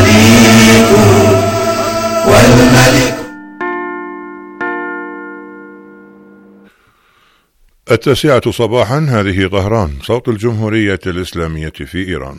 المليك والملك. 9 صباحا، هذه طهران، صوت الجمهورية الإسلامية في إيران.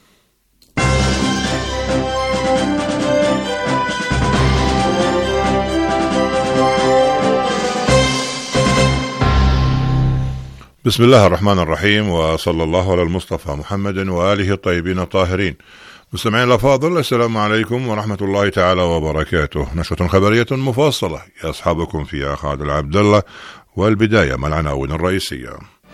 بسم الله الرحمن الرحيم، وصلى الله على المصطفى محمد وآله الطيبين الطاهرين. مستمعين الأفاضل، السلام عليكم ورحمة الله تعالى وبركاته. نشرة خبرية مفصلة يصحبكم فيها خالد عبد الله، والبداية مع العناوين الرئيسية.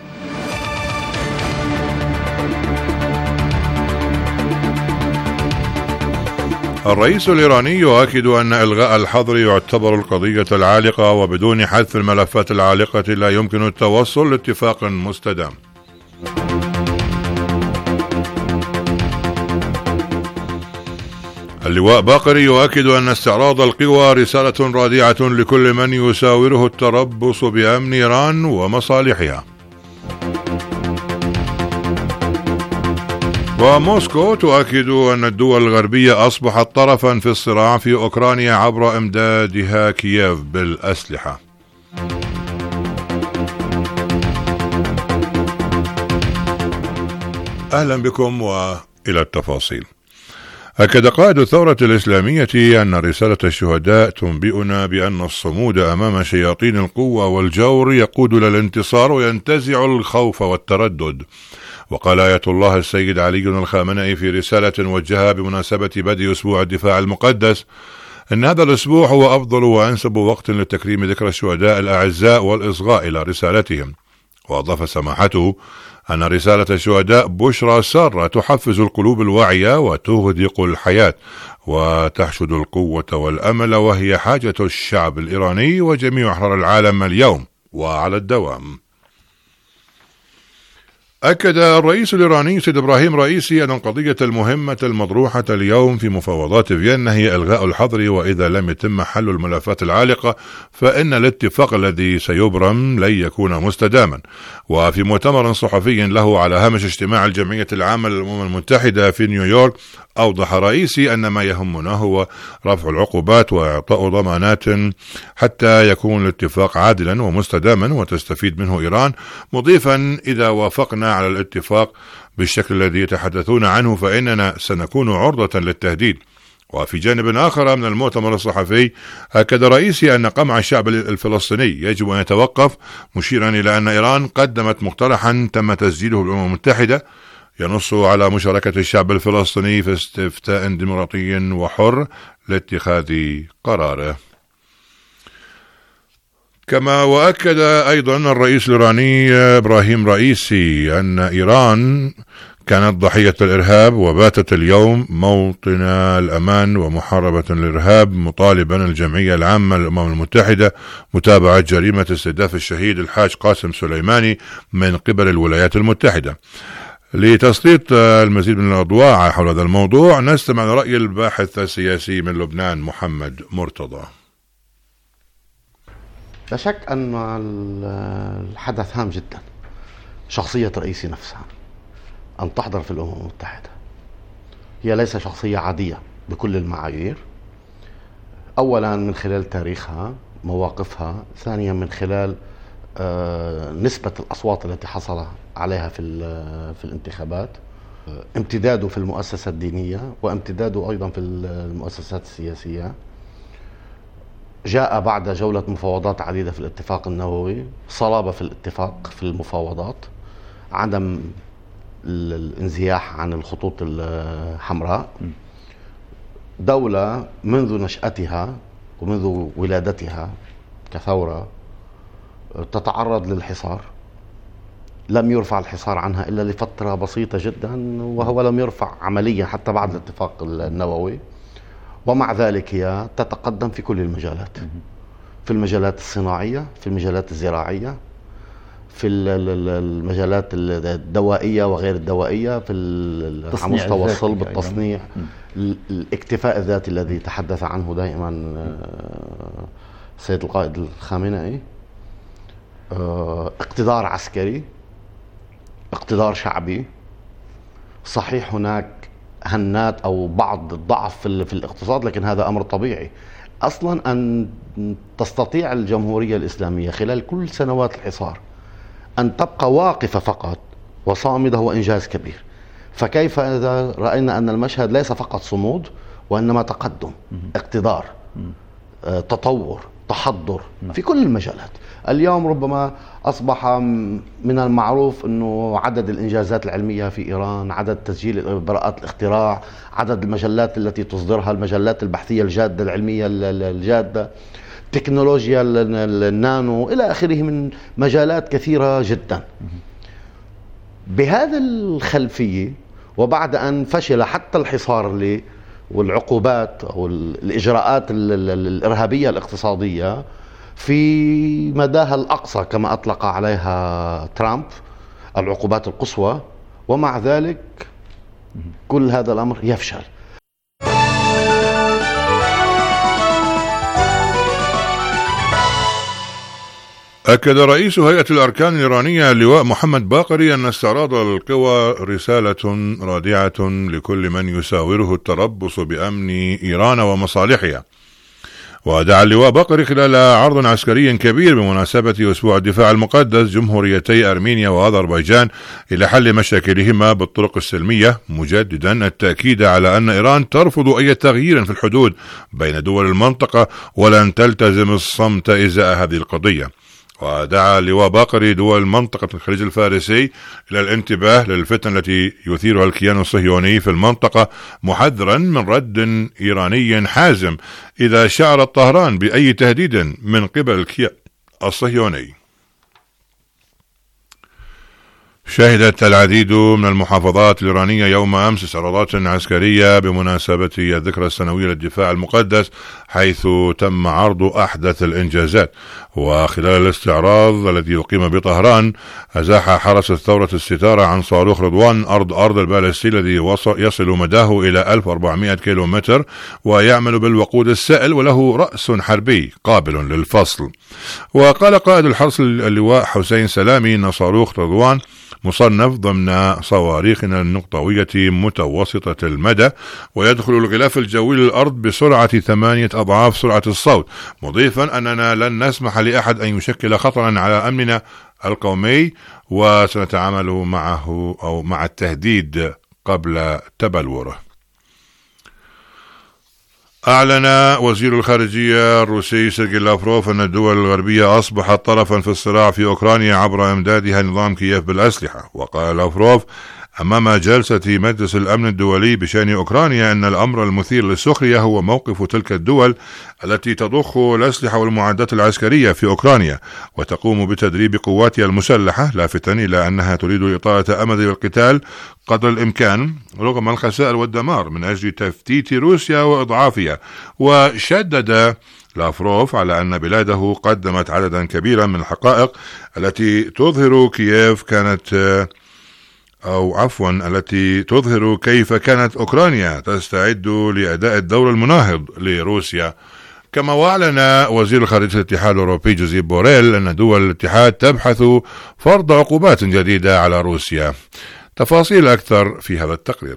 الرئيس الإيراني يؤكد أن إلغاء الحظر يعتبر القضية العالقة، وبدون حذف الملفات العالقة لا يمكن التوصل لاتفاق مستدام. اللواء باقري يؤكد أن استعراض القوى رسالة رادعة لكل من يساوره التربص بأمن إيران ومصالحها. وموسكو تؤكد أن الدول الغربية أصبحت طرفا في الصراع في أوكرانيا عبر إمدادها كييف بالأسلحة. أهلا بكم وإلى التفاصيل. أكد قائد الثورة الإسلامية أن رسالة الشهداء تنبئنا بأن الصمود أمام شياطين القوة والجور يقود للانتصار وينتزع الخوف والتردد. وقال آية الله السيد علي الخامنئي في رسالة وجهها بمناسبة بدء أسبوع الدفاع المقدس أن هذا الأسبوع هو أفضل وأنسب وقت لتكريم ذكرى الشهداء الأعزاء والإصغاء إلى رسالتهم. وأضاف سماحته أن رسالة الشهداء بشرى سارة تحفز القلوب الواعية وتهدق الحياة وتحشد القوة والأمل، وهي حاجة الشعب الإيراني وجميع أحرار العالم اليوم وعلى الدوام. أكد الرئيس الإيراني سيد إبراهيم رئيسي أن القضية المهمة المطروحة اليوم في مفاوضات فيينا هي إلغاء الحظر، وإذا لم يتم حل الملفات العالقة فإن الاتفاق الذي سيبرم لن يكون مستداما. وفي مؤتمر صحفي له على هامش اجتماع الجمعية العامة للأمم المتحدة في نيويورك، أوضح رئيسي أن ما يهمنا هو رفع العقوبات وإعطاء ضمانات حتى يكون الاتفاق عادلا ومستداما وتستفيد منه إيران، مضيفا إذا وافقنا على الاتفاق بالشكل الذي يتحدثون عنه فإننا سنكون عرضة للتهديد. وفي جانب آخر من المؤتمر الصحفي، أكد رئيسي أن قمع الشعب الفلسطيني يجب أن يتوقف، مشيرا إلى أن إيران قدمت مقترحا تم تسجيله بالأمم المتحدة ينص على مشاركة الشعب الفلسطيني في استفتاء ديمقراطي وحر لاتخاذ قراره. كما وأكد أيضا الرئيس الإيراني إبراهيم رئيسي أن إيران كانت ضحية الإرهاب وباتت اليوم موطن الأمان ومحاربة الإرهاب، مطالبا الجمعية العامة للأمم المتحدة متابعة جريمة استهداف الشهيد الحاج قاسم سليماني من قبل الولايات المتحدة. لتسليط المزيد من الأضواء حول هذا الموضوع نستمع لرأي الباحث السياسي من لبنان محمد مرتضى. لا شك أن الحدث هام جدا. شخصية رئيسي نفسها أن تحضر في الأمم المتحدة هي ليس شخصية عادية بكل المعايير، أولا من خلال تاريخها مواقفها، ثانيا من خلال نسبة الأصوات التي حصل عليها في الانتخابات، امتداده في المؤسسة الدينية وامتداده أيضا في المؤسسات السياسية. جاء بعد جولة مفاوضات عديدة في الاتفاق النووي، صلابة في الاتفاق في المفاوضات، عدم الانزياح عن الخطوط الحمراء. دولة منذ نشأتها ومنذ ولادتها كثورة تتعرض للحصار، لم يرفع الحصار عنها إلا لفترة بسيطة جدا، وهو لم يرفع عمليا حتى بعد الاتفاق النووي، ومع ذلك هي تتقدم في كل المجالات، في المجالات الصناعية، في المجالات الزراعية، في المجالات الدوائية وغير الدوائية، في على مستوى الصلب، التصنيع، الاكتفاء الذاتي الذي تحدث عنه دائما السيد القائد الخامنئي، اقتدار عسكري، اقتدار شعبي. صحيح هناك هنات أو بعض الضعف في الاقتصاد، لكن هذا أمر طبيعي. أصلا أن تستطيع الجمهورية الإسلامية خلال كل سنوات الحصار أن تبقى واقفة فقط وصامدة هو إنجاز كبير. فكيف إذا رأينا أن المشهد ليس فقط صمود وإنما تقدم، اقتدار، تطور، تحضر في كل المجالات. اليوم ربما أصبح من المعروف أنه عدد الإنجازات العلمية في إيران، عدد تسجيل براءات الاختراع، عدد المجلات التي تصدرها، المجلات البحثية الجادة العلمية الجادة، تكنولوجيا النانو إلى آخره من مجالات كثيرة جدا. بهذه الخلفية وبعد أن فشل حتى الحصار والعقوبات أو الإجراءات الإرهابية الاقتصادية في مداها الأقصى كما أطلق عليها ترامب، العقوبات القصوى، ومع ذلك كل هذا الأمر يفشل. أكد رئيس هيئة الأركان الإيرانية اللواء محمد باقري أن استعراض القوى رسالة رادعة لكل من يساوره التربص بأمن إيران ومصالحها. ودعا اللواء باقري خلال عرض عسكري كبير بمناسبة أسبوع الدفاع المقدس جمهوريتي أرمينيا وأذربيجان إلى حل مشاكلهما بالطرق السلمية، مجددا التأكيد على أن إيران ترفض أي تغيير في الحدود بين دول المنطقة ولن تلتزم الصمت إزاء هذه القضية. ودعا اللواء باقري دول منطقة الخليج الفارسي إلى الانتباه للفتن التي يثيرها الكيان الصهيوني في المنطقة، محذرا من رد إيراني حازم إذا شعرت طهران بأي تهديد من قبل الكيان الصهيوني. شهدت العديد من المحافظات الإيرانية يوم أمس استعراضات عسكرية بمناسبة الذكرى السنوية للدفاع المقدس، حيث تم عرض أحدث الإنجازات. وخلال الاستعراض الذي أقيم بطهران، أزاح حرس الثورة الستارة عن صاروخ رضوان أرض البالستي الذي يصل مداه إلى 1400 كيلومتر ويعمل بالوقود السائل وله رأس حربي قابل للفصل. وقال قائد الحرس اللواء حسين سلامي أن صاروخ رضوان مصنف ضمن صواريخنا النقطوية متوسطة المدى، ويدخل الغلاف الجوي للأرض بسرعة 8 أضعاف سرعة الصوت، مضيفا أننا لن نسمح لأحد أن يشكل خطرا على أمننا القومي، وسنتعامل معه أو مع التهديد قبل تبلوره. أعلن وزير الخارجية الروسي سيرجي لافروف أن الدول الغربية أصبحت طرفا في الصراع في أوكرانيا عبر إمدادها نظام كييف بالأسلحة. وقال لافروف أمام جلسة مجلس الأمن الدولي بشأن أوكرانيا أن الأمر المثير للسخرية هو موقف تلك الدول التي تضخ الأسلحة والمعدات العسكرية في أوكرانيا وتقوم بتدريب قواتها المسلحة، لافتا إلى أنها تريد إطالة أمد القتال قدر الإمكان رغم الخسائر والدمار من أجل تفتيت روسيا وإضعافها. وشدد لافروف على أن بلاده قدمت عددا كبيرا من الحقائق التي تظهر كيف كانت أوكرانيا تستعد لأداء الدور المناهض لروسيا. كما وأعلن وزير خارجية الاتحاد الأوروبي جوزيب بوريل أن دول الاتحاد تبحث فرض عقوبات جديدة على روسيا. تفاصيل أكثر في هذا التقرير.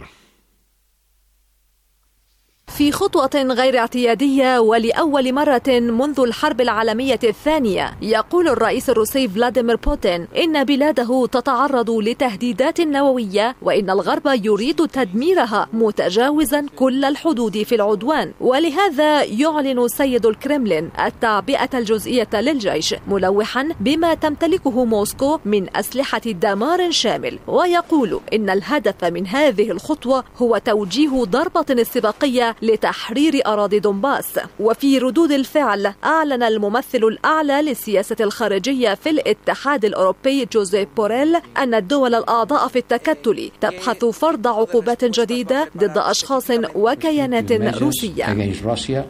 في خطوة غير اعتيادية ولأول مرة منذ الحرب العالمية الثانية، يقول الرئيس الروسي فلاديمير بوتين إن بلاده تتعرض لتهديدات نووية وإن الغرب يريد تدميرها متجاوزا كل الحدود في العدوان، ولهذا يعلن سيد الكرملين التعبئة الجزئية للجيش، ملوحا بما تمتلكه موسكو من أسلحة دمار شامل، ويقول إن الهدف من هذه الخطوة هو توجيه ضربة استباقية لتحرير أراضي دونباس. وفي ردود الفعل أعلن الممثل الأعلى للسياسة الخارجية في الاتحاد الأوروبي جوزيب بوريل أن الدول الأعضاء في التكتل تبحث فرض عقوبات جديدة ضد أشخاص وكيانات روسية.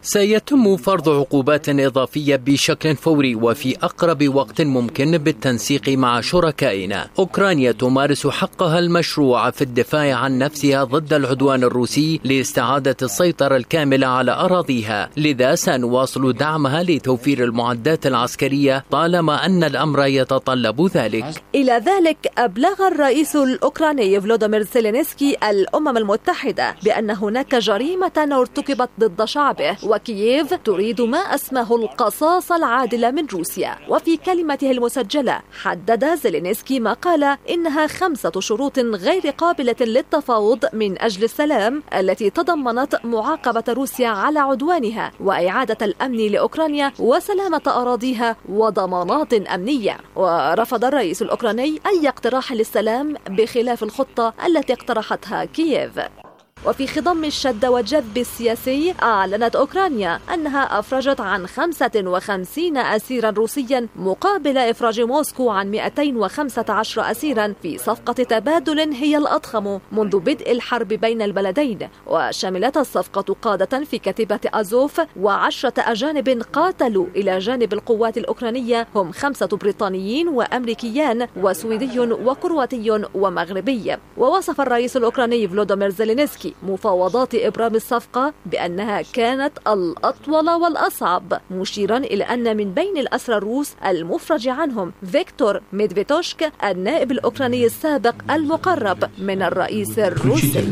سيتم فرض عقوبات إضافية بشكل فوري وفي أقرب وقت ممكن بالتنسيق مع شركائنا. أوكرانيا تمارس حقها المشروع في الدفاع عن نفسها ضد العدوان الروسي لاستعادة السيطرة الكاملة على أراضيها، لذا سنواصل دعمها لتوفير المعدات العسكرية طالما أن الأمر يتطلب ذلك. إلى ذلك أبلغ الرئيس الأوكراني فلوديمير زيلينسكي الأمم المتحدة بأن هناك جريمة ارتكبت ضد شعبه، وكييف تريد ما أسماه القصاص العادل من روسيا. وفي كلمته المسجلة حدد زيلينسكي ما قال إنها 5 شروط غير قابلة للتفاوض من أجل السلام، التي تضمنت معاقبة روسيا على عدوانها وإعادة الأمن لأوكرانيا وسلامة أراضيها وضمانات أمنية. ورفض الرئيس الأوكراني أي اقتراح للسلام بخلاف الخطة التي اقترحتها كييف. وفي خضم الشد والجذب السياسي، أعلنت أوكرانيا أنها أفرجت عن 55 أسيرا روسيا مقابل إفراج موسكو عن 215 أسيرا في صفقة تبادل هي الأضخم منذ بدء الحرب بين البلدين. وشملت الصفقة قادة في كتيبة أزوف و10 أجانب قاتلوا إلى جانب القوات الأوكرانية، هم 5 بريطانيين وأمريكيان وسويدي وكرواتي ومغربي. ووصف الرئيس الأوكراني فلوديمير زيلينسكي مفاوضات إبرام الصفقة بأنها كانت الأطول والأصعب، مشيرا إلى أن من بين الأسرى الروس المفرج عنهم فيكتور ميدفيتوشك النائب الأوكراني السابق المقرب من الرئيس الروسي.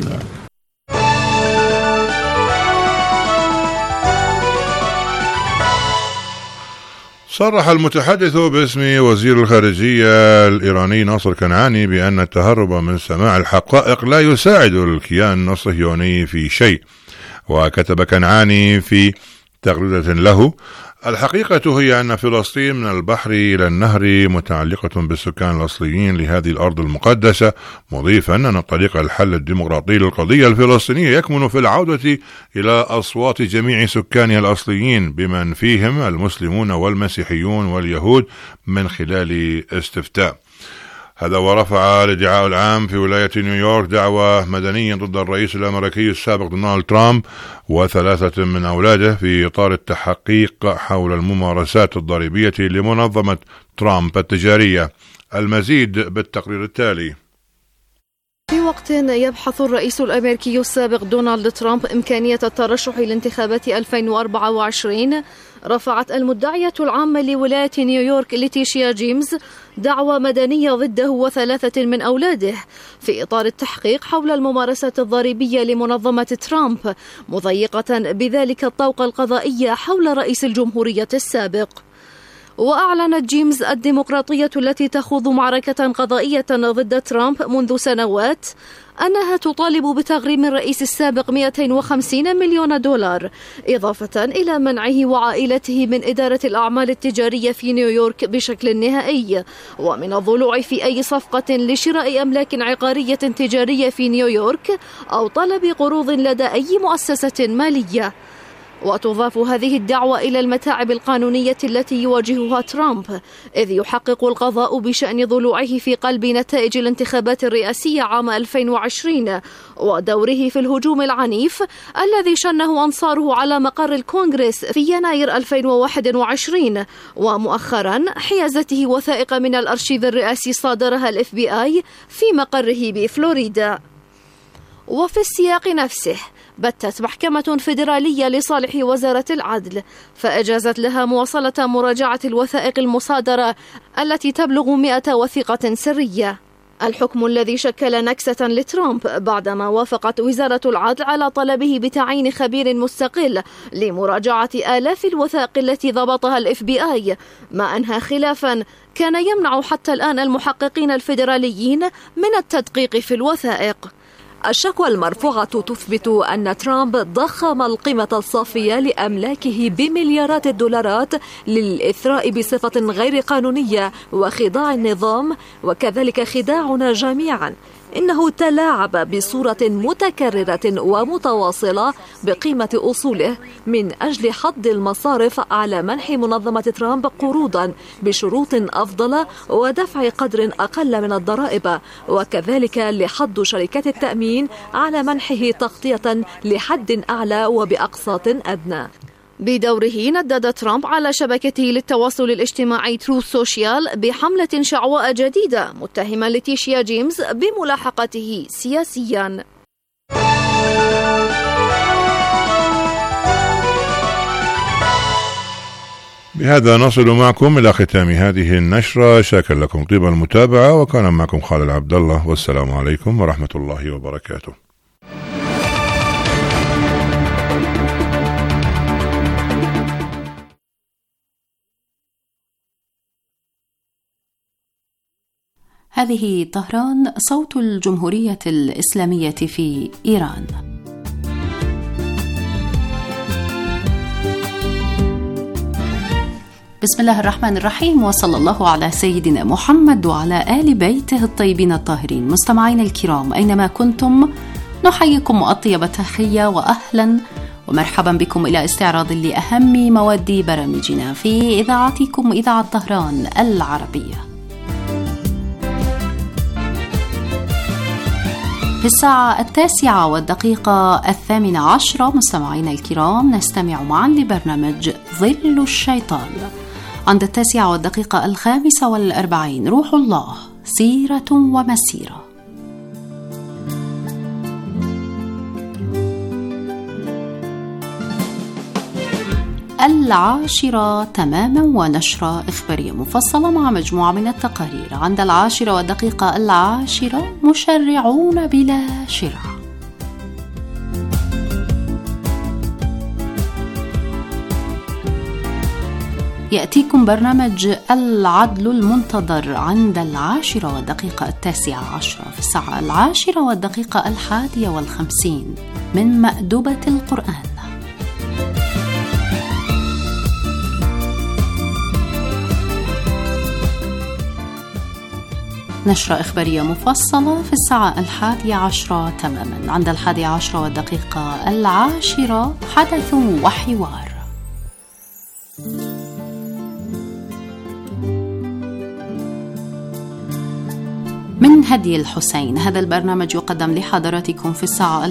صرح المتحدث باسم وزير الخارجية الإيراني ناصر كنعاني بأن التهرب من سماع الحقائق لا يساعد الكيان الصهيوني في شيء. وكتب كنعاني في تغريدة له: الحقيقة هي أن فلسطين من البحر إلى النهر متعلقة بالسكان الأصليين لهذه الأرض المقدسة، مضيفا أن طريق الحل الديمقراطي للقضية الفلسطينية يكمن في العودة إلى أصوات جميع سكانها الأصليين بمن فيهم المسلمون والمسيحيون واليهود من خلال استفتاء. هذا ورفع الادعاء العام في ولاية نيويورك دعوى مدنية ضد الرئيس الأمريكي السابق دونالد ترامب و3 من أولاده في إطار التحقيق حول الممارسات الضريبية لمنظمة ترامب التجارية. المزيد بالتقرير التالي. في وقت يبحث الرئيس الأمريكي السابق دونالد ترامب إمكانية الترشح لانتخابات 2024، رفعت المدعية العامة لولاية نيويورك ليتيشيا جيمس دعوى مدنية ضده و3 من أولاده في إطار التحقيق حول الممارسات الضريبية لمنظمة ترامب، مضيقة بذلك الطوق القضائية حول رئيس الجمهورية السابق. وأعلنت جيمس الديمقراطية التي تخوض معركة قضائية ضد ترامب منذ سنوات أنها تطالب بتغريم الرئيس السابق 250 مليون دولار، إضافة إلى منعه وعائلته من إدارة الأعمال التجارية في نيويورك بشكل نهائي، ومن الضلوع في أي صفقة لشراء أملاك عقارية تجارية في نيويورك أو طلب قروض لدى أي مؤسسة مالية. وتضاف هذه الدعوة إلى المتاعب القانونية التي يواجهها ترامب، إذ يحقق القضاء بشأن ضلوعه في قلب نتائج الانتخابات الرئاسية عام 2020 ودوره في الهجوم العنيف الذي شنه أنصاره على مقر الكونغرس في يناير 2021، ومؤخرا حيازته وثائق من الأرشيف الرئاسي صادرها الFBI في مقره بفلوريدا. وفي السياق نفسه بتت محكمة فيدرالية لصالح وزارة العدل فأجازت لها مواصلة مراجعة الوثائق المصادرة التي تبلغ 100 وثيقة سرية، الحكم الذي شكل نكسة لترامب بعدما وافقت وزارة العدل على طلبه بتعيين خبير مستقل لمراجعة آلاف الوثائق التي ضبطها الFBI، ما أنهى خلافا كان يمنع حتى الآن المحققين الفيدراليين من التدقيق في الوثائق. الشكوى المرفوعة تثبت أن ترامب ضخم القيمة الصافية لأملاكه بمليارات الدولارات للإثراء بصفة غير قانونية وخضاع النظام، وكذلك خداعنا جميعا. إنه تلاعب بصورة متكررة ومتواصلة بقيمة أصوله من أجل حض المصارف على منح منظمة ترامب قروضا بشروط أفضل ودفع قدر أقل من الضرائب، وكذلك لحض شركات التأمين على منحه تغطية لحد أعلى وبأقساط أدنى. بدوره ندد ترامب على شبكته للتواصل الاجتماعي تروث سوشيال بحملة شعواء جديدة، متهما ليتيشيا جيمس بملاحقته سياسيا. بهذا نصل معكم إلى ختام هذه النشرة. شاكر لكم طيب المتابعة، وكان معكم خالد عبد الله، والسلام عليكم ورحمة الله وبركاته. هذه طهران، صوت الجمهورية الإسلامية في إيران. بسم الله الرحمن الرحيم، وصلى الله على سيدنا محمد وعلى آل بيته الطيبين الطاهرين. مستمعين الكرام أينما كنتم، نحييكم أطيب تحية وأهلا ومرحبا بكم إلى استعراض لأهم مواد برامجنا في إذاعتكم إذاعة طهران العربية. في الساعة 9:18 مستمعينا الكرام نستمع معا لبرنامج ظل الشيطان. عند 9:45 روح الله، سيرة ومسيرة. 10:00 تماما ونشرة إخبارية مفصلة مع مجموعة من التقارير. عند 10:10 مشرعون بلا شرع. يأتيكم برنامج العدل المنتظر عند 10:19 في الساعة 10:51 من مأدبة القرآن. نشرة إخبارية مفصلة في الساعة 11:00 تماما. عند 11:10 حدث وحوار. من هدي الحسين، هذا البرنامج يقدم لحضراتكم في الساعة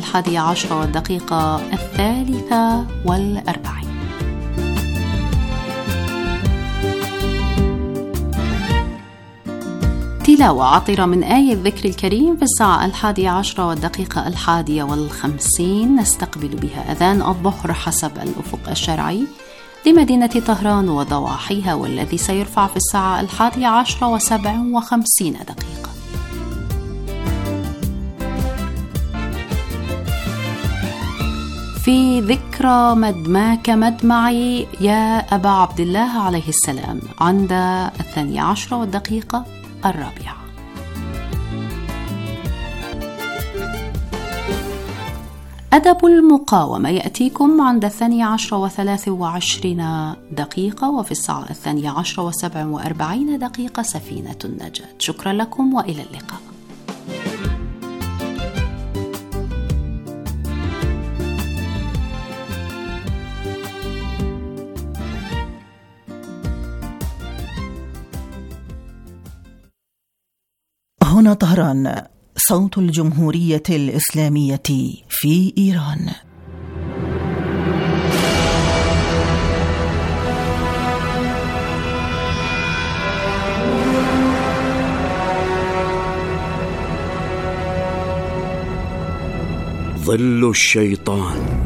11:43. تلاوة عطرة من آية الذكر الكريم في الساعة 11:51 نستقبل بها أذان الظهر حسب الأفق الشرعي لمدينة طهران وضواحيها، والذي سيرفع في الساعة 11:57. في ذكرى مدماك مدمعي يا أبا عبد الله عليه السلام عند 12:04. أدب المقاومة يأتيكم عند 12:23 وفي الساعة 12:47 سفينة النجاة. شكرا لكم وإلى اللقاء. هنا طهران، صوت الجمهورية الإسلامية في إيران. ظل الشيطان.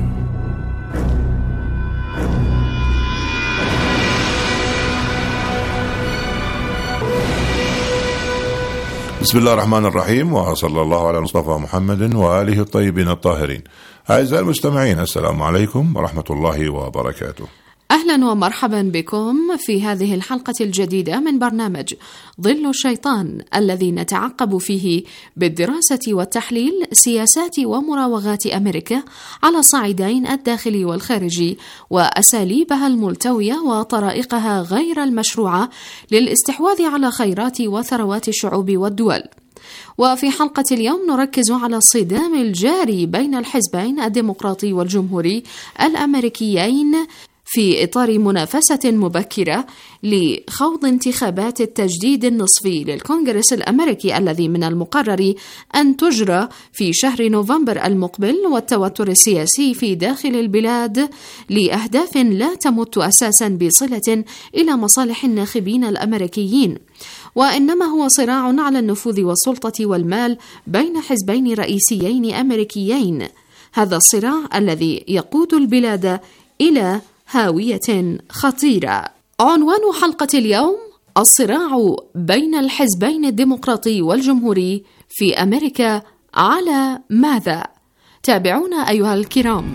بسم الله الرحمن الرحيم، وصلى الله على مصطفى محمد وآله الطيبين الطاهرين. أعزائي المستمعين، السلام عليكم ورحمة الله وبركاته. أهلا ومرحبا بكم في هذه الحلقة الجديدة من برنامج ظل الشيطان، الذي نتعقب فيه بالدراسة والتحليل سياسات ومراوغات أمريكا على صعيدين الداخلي والخارجي، وأساليبها الملتوية وطرائقها غير المشروعة للاستحواذ على خيرات وثروات الشعوب والدول. وفي حلقة اليوم نركز على الصدام الجاري بين الحزبين الديمقراطي والجمهوري الأمريكيين في إطار منافسة مبكرة لخوض انتخابات التجديد النصفي للكونغرس الأمريكي الذي من المقرر أن تجرى في شهر نوفمبر المقبل، والتوتر السياسي في داخل البلاد لأهداف لا تمت أساسا بصلة إلى مصالح الناخبين الأمريكيين، وإنما هو صراع على النفوذ والسلطة والمال بين حزبين رئيسيين أمريكيين. هذا الصراع الذي يقود البلاد إلى هاوية خطيرة. عنوان حلقة اليوم: الصراع بين الحزبين الديمقراطي والجمهوري في أمريكا على ماذا؟ تابعونا أيها الكرام.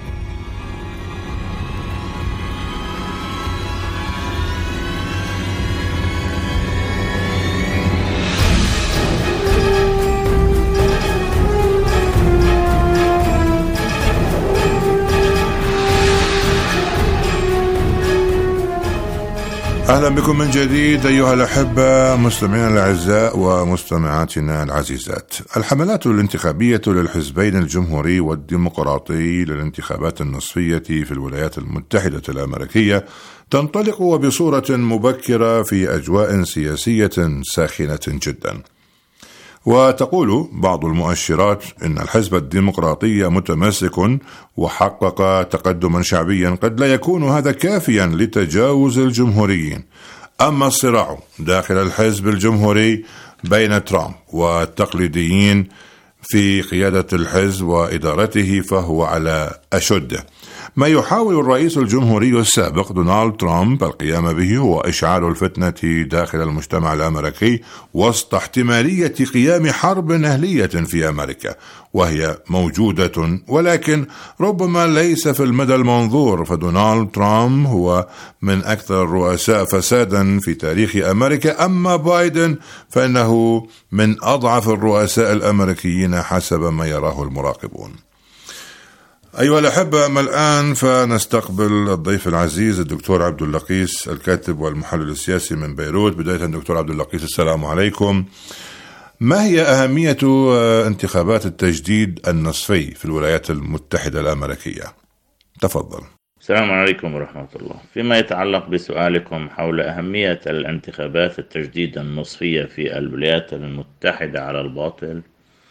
أهلا بكم من جديد أيها الأحبة مستمعينا الأعزاء ومستمعاتنا العزيزات. الحملات الانتخابية للحزبين الجمهوري والديمقراطي للانتخابات النصفية في الولايات المتحدة الأمريكية تنطلق وبصورة مبكرة في أجواء سياسية ساخنة جدا، وتقول بعض المؤشرات إن الحزب الديمقراطي متمسك وحقق تقدما شعبيا قد لا يكون هذا كافيا لتجاوز الجمهوريين. أما الصراع داخل الحزب الجمهوري بين ترامب والتقليديين في قيادة الحزب وإدارته فهو على أشده. ما يحاول الرئيس الجمهوري السابق دونالد ترامب القيام به هو إشعال الفتنة داخل المجتمع الأمريكي وسط احتمالية قيام حرب أهلية في أمريكا، وهي موجودة ولكن ربما ليس في المدى المنظور، فدونالد ترامب هو من أكثر الرؤساء فسادا في تاريخ أمريكا، أما بايدن فإنه من أضعف الرؤساء الأمريكيين حسب ما يراه المراقبون. أيها الأحبة، أما الآن فنستقبل الضيف العزيز الدكتور عبد اللقيس الكاتب والمحلل السياسي من بيروت. بداية دكتور عبد اللقيس، السلام عليكم. ما هي أهمية انتخابات التجديد النصفي في الولايات المتحدة الأمريكية؟ تفضل. السلام عليكم ورحمة الله. فيما يتعلق بسؤالكم حول أهمية الانتخابات التجديد النصفية في الولايات المتحدة على الباطل،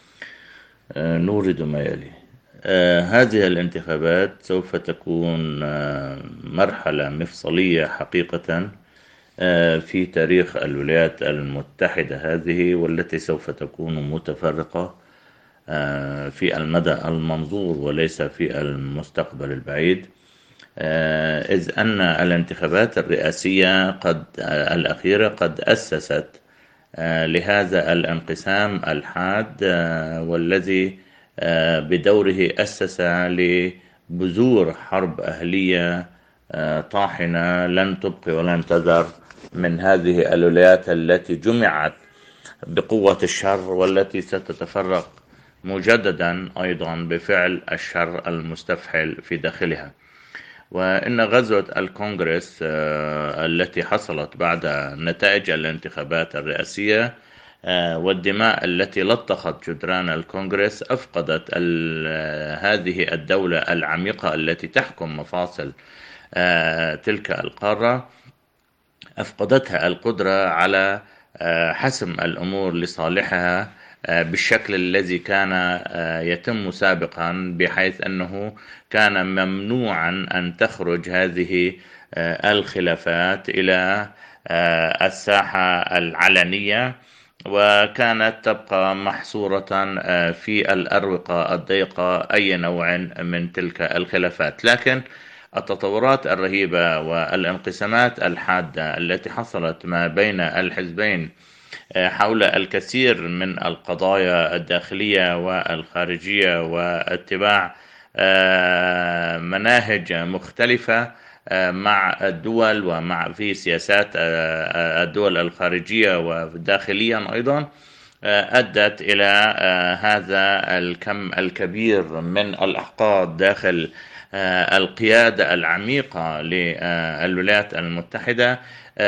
نورد ما يلي. هذه الانتخابات سوف تكون مرحلة مفصلية حقيقة في تاريخ الولايات المتحدة هذه، والتي سوف تكون متفرقة في المدى المنظور وليس في المستقبل البعيد، إذ أن الانتخابات الرئاسية الأخيرة قد أسست لهذا الانقسام الحاد، والذي بدوره أسس لبذور حرب أهلية طاحنة لن تبقي ولن تذر من هذه الولايات التي جمعت بقوة الشر، والتي ستتفرق مجددا أيضا بفعل الشر المستفحل في داخلها. وإن غزوة الكونغرس التي حصلت بعد نتائج الانتخابات الرئاسية والدماء التي لطخت جدران الكونغرس أفقدت هذه الدولة العميقة التي تحكم مفاصل تلك القارة، أفقدتها القدرة على حسم الأمور لصالحها بالشكل الذي كان يتم سابقا، بحيث أنه كان ممنوعا أن تخرج هذه الخلافات إلى الساحة العلنية، وكانت تبقى محصورة في الأروقة الضيقة أي نوع من تلك الخلافات. لكن التطورات الرهيبة والانقسامات الحادة التي حصلت ما بين الحزبين حول الكثير من القضايا الداخلية والخارجية واتباع مناهج مختلفة مع الدول ومع في سياسات الدول الخارجية وداخليا أيضا، أدت إلى هذا الكم الكبير من الأحقاد داخل القيادة العميقة للولايات المتحدة،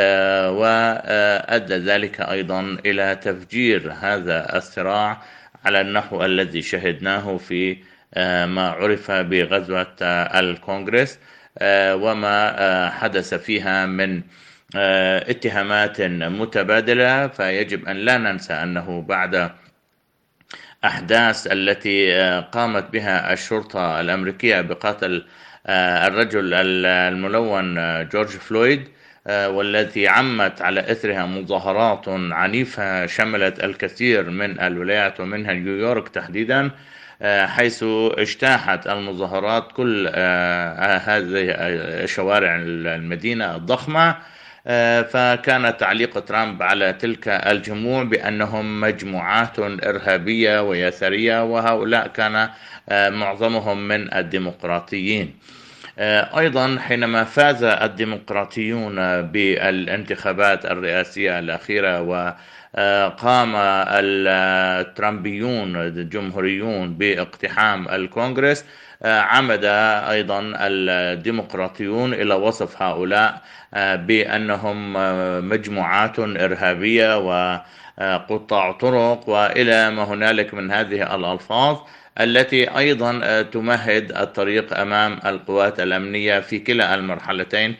وأدى ذلك أيضا إلى تفجير هذا الصراع على النحو الذي شهدناه في ما عرف بغزوة الكونغرس، وما حدث فيها من اتهامات متبادلة. فيجب أن لا ننسى أنه بعد أحداث التي قامت بها الشرطة الأمريكية بقتل الرجل الملون جورج فلويد، والتي عمت على إثرها مظاهرات عنيفة شملت الكثير من الولايات ومنها نيويورك تحديدا، حيث اجتاحت المظاهرات كل هذه شوارع المدينة الضخمة. فكان تعليق ترامب على تلك الجموع بأنهم مجموعات إرهابية ويسارية، وهؤلاء كان معظمهم من الديمقراطيين. أيضا حينما فاز الديمقراطيون بالانتخابات الرئاسية الأخيرة وقام الترامبيون الجمهوريون باقتحام الكونغرس، عمد أيضا الديمقراطيون إلى وصف هؤلاء بأنهم مجموعات إرهابية وقطاع طرق وإلى ما هنالك من هذه الألفاظ، التي أيضا تمهد الطريق أمام القوات الأمنية في كلا المرحلتين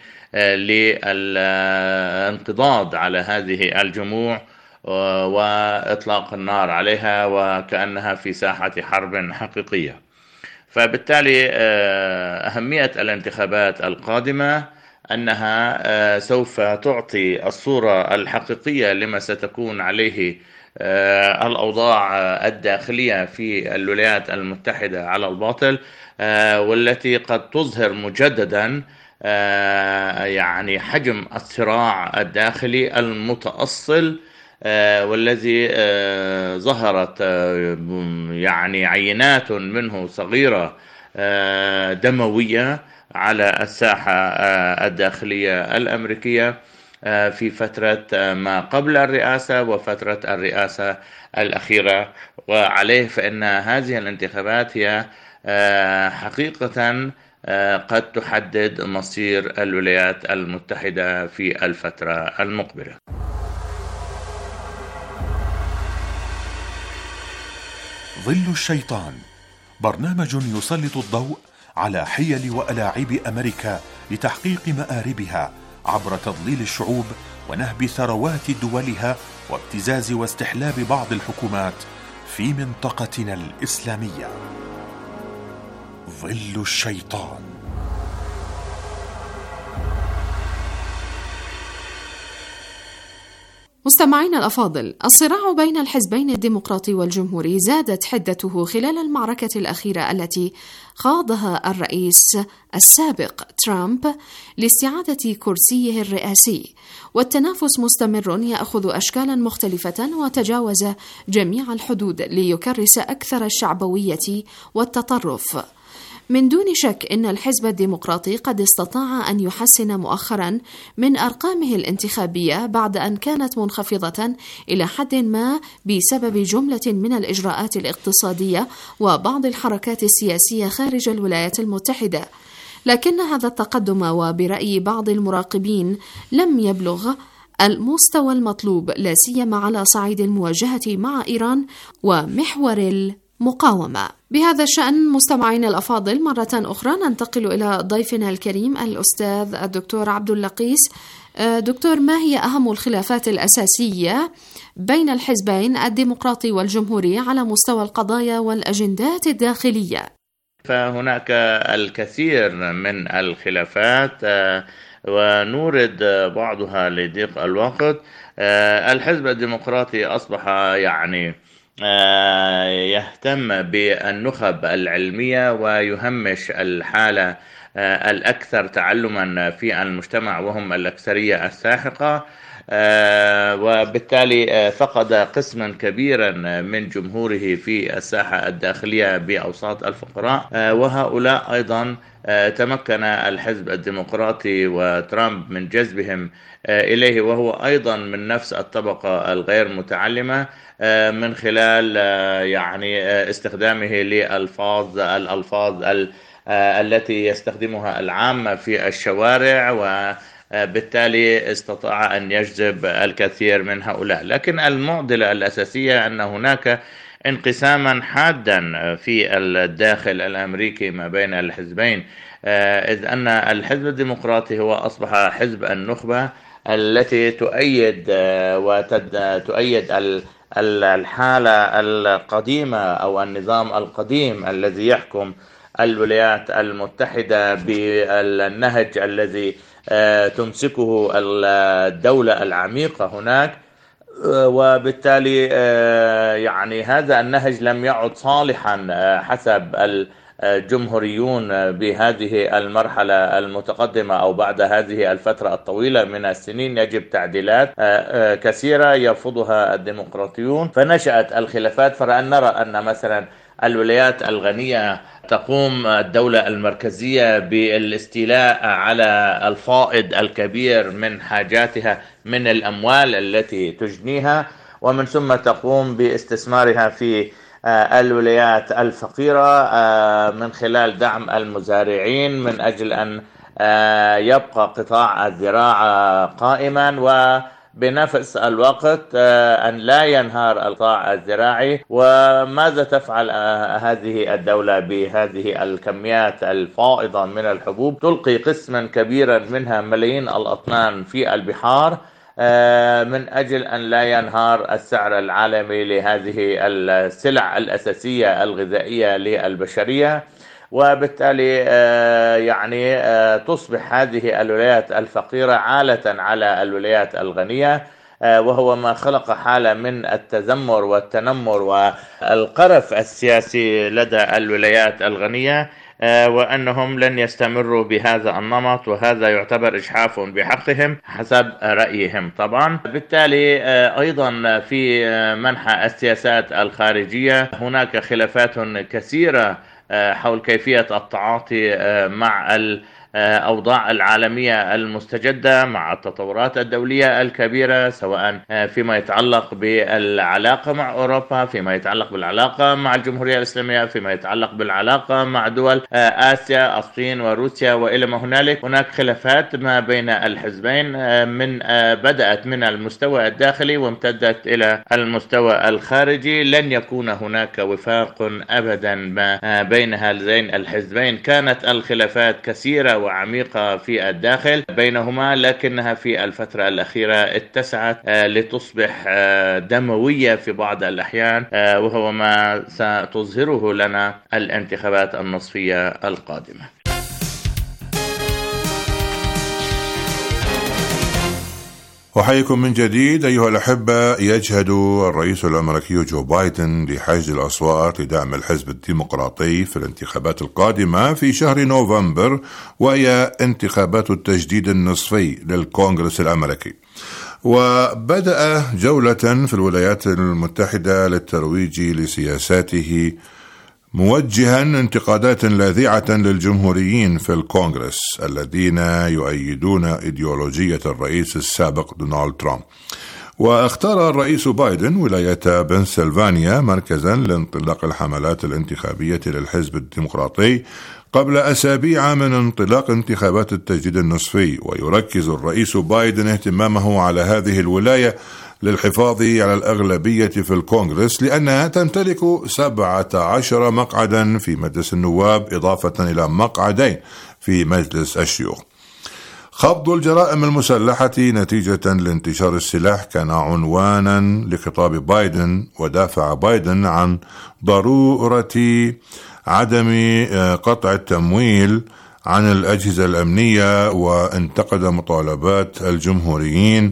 للانقضاض على هذه الجموع وإطلاق النار عليها وكأنها في ساحة حرب حقيقية. فبالتالي أهمية الانتخابات القادمة أنها سوف تعطي الصورة الحقيقية لما ستكون عليه الأوضاع الداخلية في الولايات المتحدة على الباطل، والتي قد تظهر مجددا يعني حجم الصراع الداخلي المتأصل، والذي ظهرت يعني عينات منه صغيرة دموية على الساحة الداخلية الأمريكية في فترة ما قبل الرئاسة وفترة الرئاسة الأخيرة. وعليه فإن هذه الانتخابات هي حقيقة قد تحدد مصير الولايات المتحدة في الفترة المقبلة. ظل الشيطان، برنامج يسلط الضوء على حيل وألاعيب أمريكا لتحقيق مآربها عبر تضليل الشعوب ونهب ثروات دولها وابتزاز واستحلاب بعض الحكومات في منطقتنا الإسلامية. ظل الشيطان. مستمعينا الأفاضل، الصراع بين الحزبين الديمقراطي والجمهوري زادت حدته خلال المعركة الأخيرة التي خاضها الرئيس السابق ترامب لاستعادة كرسيه الرئاسي، والتنافس مستمر يأخذ أشكالا مختلفة وتجاوز جميع الحدود ليكرس أكثر الشعبوية والتطرف. من دون شك إن الحزب الديمقراطي قد استطاع أن يحسن مؤخرا من أرقامه الانتخابية بعد أن كانت منخفضة إلى حد ما بسبب جملة من الإجراءات الاقتصادية وبعض الحركات السياسية خارج الولايات المتحدة، لكن هذا التقدم وبرأي بعض المراقبين لم يبلغ المستوى المطلوب، لا سيما على صعيد المواجهة مع إيران ومحور المقاومة. بهذا الشأن مستمعين الأفاضل، مرة أخرى ننتقل إلى ضيفنا الكريم الأستاذ الدكتور عبد اللقيس. دكتور، ما هي أهم الخلافات الأساسية بين الحزبين الديمقراطي والجمهوري على مستوى القضايا والأجندات الداخلية؟ فهناك الكثير من الخلافات ونورد بعضها لضيق الوقت. الحزب الديمقراطي أصبح يعني يهتم بالنخب العلمية ويهمش الحالة الأكثر تعلما في المجتمع وهم الأكثرية الساحقة، وبالتالي فقد قسما كبيرا من جمهوره في الساحة الداخلية بأوساط الفقراء، وهؤلاء أيضا تمكن الحزب الديمقراطي وترامب من جذبهم إليه، وهو أيضا من نفس الطبقة الغير متعلمة، من خلال يعني استخدامه للألفاظ التي يستخدمها العامة في الشوارع، وبالتالي استطاع أن يجذب الكثير من هؤلاء. لكن المعضلة الأساسية أن هناك انقساما حادا في الداخل الأمريكي ما بين الحزبين، إذ أن الحزب الديمقراطي هو أصبح حزب النخبة التي تؤيد الحالة القديمة أو النظام القديم الذي يحكم الولايات المتحدة بالنهج الذي تمسكه الدولة العميقة هناك. وبالتالي يعني هذا النهج لم يعد صالحا حسب الجمهوريون بهذه المرحلة المتقدمة أو بعد هذه الفترة الطويلة من السنين. يجب تعديلات كثيرة يرفضها الديمقراطيون، فنشأت الخلافات. نرى أن مثلا الولايات الغنية تقوم الدولة المركزية بالاستيلاء على الفائض الكبير من حاجاتها من الأموال التي تجنيها، ومن ثم تقوم باستثمارها في الولايات الفقيرة من خلال دعم المزارعين من أجل أن يبقى قطاع الزراعة قائما، وبنفس الوقت أن لا ينهار القطاع الزراعي. وماذا تفعل هذه الدولة بهذه الكميات الفائضة من الحبوب؟ تلقي قسما كبيرا منها ملايين الأطنان في البحار من أجل أن لا ينهار السعر العالمي لهذه السلع الأساسية الغذائية للبشرية. وبالتالي يعني تصبح هذه الولايات الفقيرة عالة على الولايات الغنية، وهو ما خلق حالة من التذمر والتنمر والقرف السياسي لدى الولايات الغنية، وأنهم لن يستمروا بهذا النمط، وهذا يعتبر إجحاف بحقهم حسب رأيهم طبعا. بالتالي أيضا في منحى السياسات الخارجية هناك خلافات كثيرة حول كيفية التعاطي مع الأوضاع العالمية المستجدة، مع التطورات الدولية الكبيرة، سواء فيما يتعلق بالعلاقة مع أوروبا، فيما يتعلق بالعلاقة مع الجمهورية الإسلامية، فيما يتعلق بالعلاقة مع دول آسيا، الصين وروسيا وإلى ما هنالك. هناك خلافات ما بين الحزبين بدأت من المستوى الداخلي وامتدت إلى المستوى الخارجي. لن يكون هناك وفاق أبدا ما بين هذين الحزبين. كانت الخلافات كثيرة وعميقة في الداخل بينهما، لكنها في الفترة الأخيرة اتسعت لتصبح دموية في بعض الأحيان، وهو ما ستظهره لنا الانتخابات النصفية القادمة. أحييكم من جديد أيها الأحبة. يجهد الرئيس الأمريكي جو بايدن لحشد الأصوات لدعم الحزب الديمقراطي في الانتخابات القادمة في شهر نوفمبر، وهي انتخابات التجديد النصفي للكونغرس الأمريكي. وبدأ جولة في الولايات المتحدة للترويج لسياساته، موجها انتقادات لاذعة للجمهوريين في الكونغرس الذين يؤيدون إيديولوجية الرئيس السابق دونالد ترامب. واختار الرئيس بايدن ولاية بنسلفانيا مركزا لانطلاق الحملات الانتخابية للحزب الديمقراطي قبل أسابيع من انطلاق انتخابات التجديد النصفي. ويركز الرئيس بايدن اهتمامه على هذه الولاية للحفاظ على الأغلبية في الكونغرس، لأنها تمتلك 17 مقعدا في مجلس النواب إضافة إلى مقعدين في مجلس الشيوخ. خفض الجرائم المسلحة نتيجة لانتشار السلاح كان عنوانا لخطاب بايدن، ودافع بايدن عن ضرورة عدم قطع التمويل عن الأجهزة الأمنية، وانتقد مطالبات الجمهوريين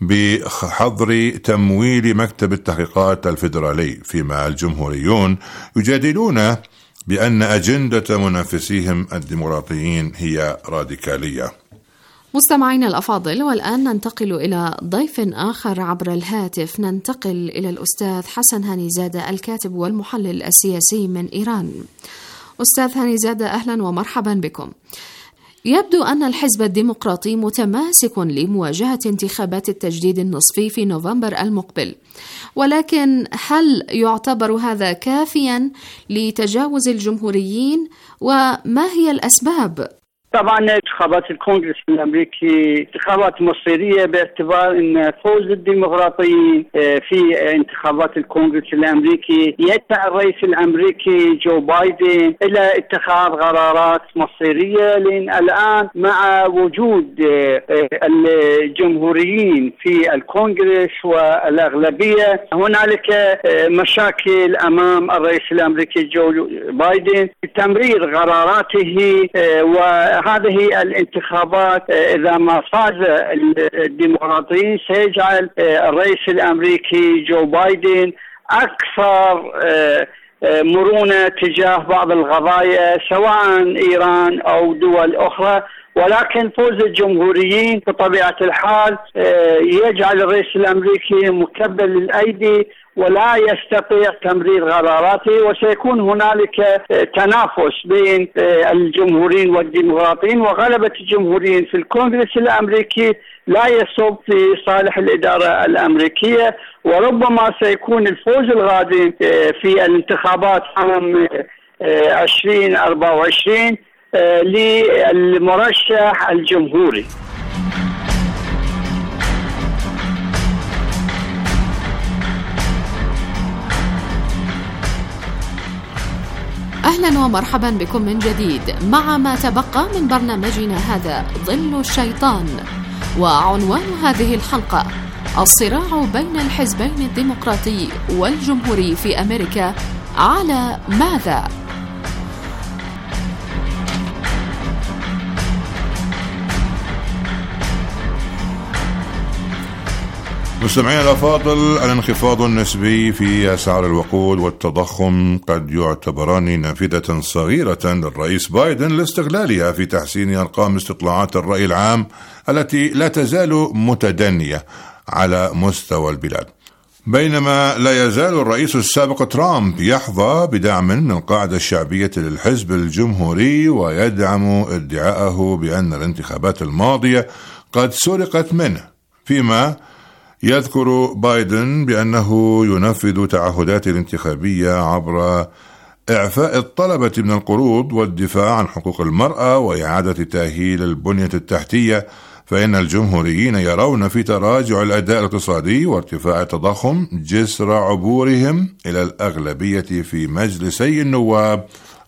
بحظر تمويل مكتب التحقيقات الفيدرالي، فيما الجمهوريون يجادلون بأن أجندة منافسيهم الديمقراطيين هي راديكالية. مستمعينا الأفاضل، والآن ننتقل إلى ضيف آخر عبر الهاتف. ننتقل إلى الأستاذ حسن هانيزادة، الكاتب والمحلل السياسي من إيران. أستاذ هانيزادة، أهلا ومرحبا بكم. يبدو أن الحزب الديمقراطي متماسك لمواجهة انتخابات التجديد النصفي في نوفمبر المقبل، ولكن هل يعتبر هذا كافيا لتجاوز الجمهوريين، وما هي الأسباب؟ طبعا انتخابات الكونغرس الامريكي انتخابات مصيريه باعتبار ان فوز الديمقراطيين في انتخابات الكونغرس الامريكي يدفع الرئيس الامريكي جو بايدن الى اتخاذ قرارات مصيريه، لان الان مع وجود الجمهوريين في الكونغرس والاغلبيه هنالك مشاكل امام الرئيس الامريكي جو بايدن بتمرير قراراته. وهذه الانتخابات إذا ما فاز الديمقراطيين سيجعل الرئيس الأمريكي جو بايدن أكثر مرونة تجاه بعض القضايا سواء إيران أو دول أخرى، ولكن فوز الجمهوريين بطبيعة الحال يجعل الرئيس الأمريكي مكبل الأيدي ولا يستطيع تمرير قراراته، وسيكون هنالك تنافس بين الجمهوريين والديمقراطيين، وغلبة الجمهوريين في الكونغرس الأمريكي لا يصب في صالح الإدارة الأمريكية، وربما سيكون الفوز القادم في الانتخابات عام 2024 للمرشح الجمهوري. أهلا ومرحبا بكم من جديد مع ما تبقى من برنامجنا هذا ظل الشيطان، وعنوان هذه الحلقة الصراع بين الحزبين الديمقراطي والجمهوري في أمريكا على ماذا؟ مستمعينا الأفاضل، الانخفاض النسبي في أسعار الوقود والتضخم قد يعتبران نافذة صغيرة للرئيس بايدن لاستغلالها في تحسين أرقام استطلاعات الرأي العام التي لا تزال متدنية على مستوى البلاد، بينما لا يزال الرئيس السابق ترامب يحظى بدعم من القاعدة الشعبية للحزب الجمهوري ويدعم ادعاءه بأن الانتخابات الماضية قد سرقت منه، فيما يذكر بايدن بأنه ينفذ تعهداته الانتخابية عبر إعفاء الطلبة من القروض والدفاع عن حقوق المرأة وإعادة تأهيل البنية التحتية. فإن الجمهوريين يرون في تراجع الأداء الاقتصادي وارتفاع التضخم جسر عبورهم إلى الأغلبية في مجلسي النواب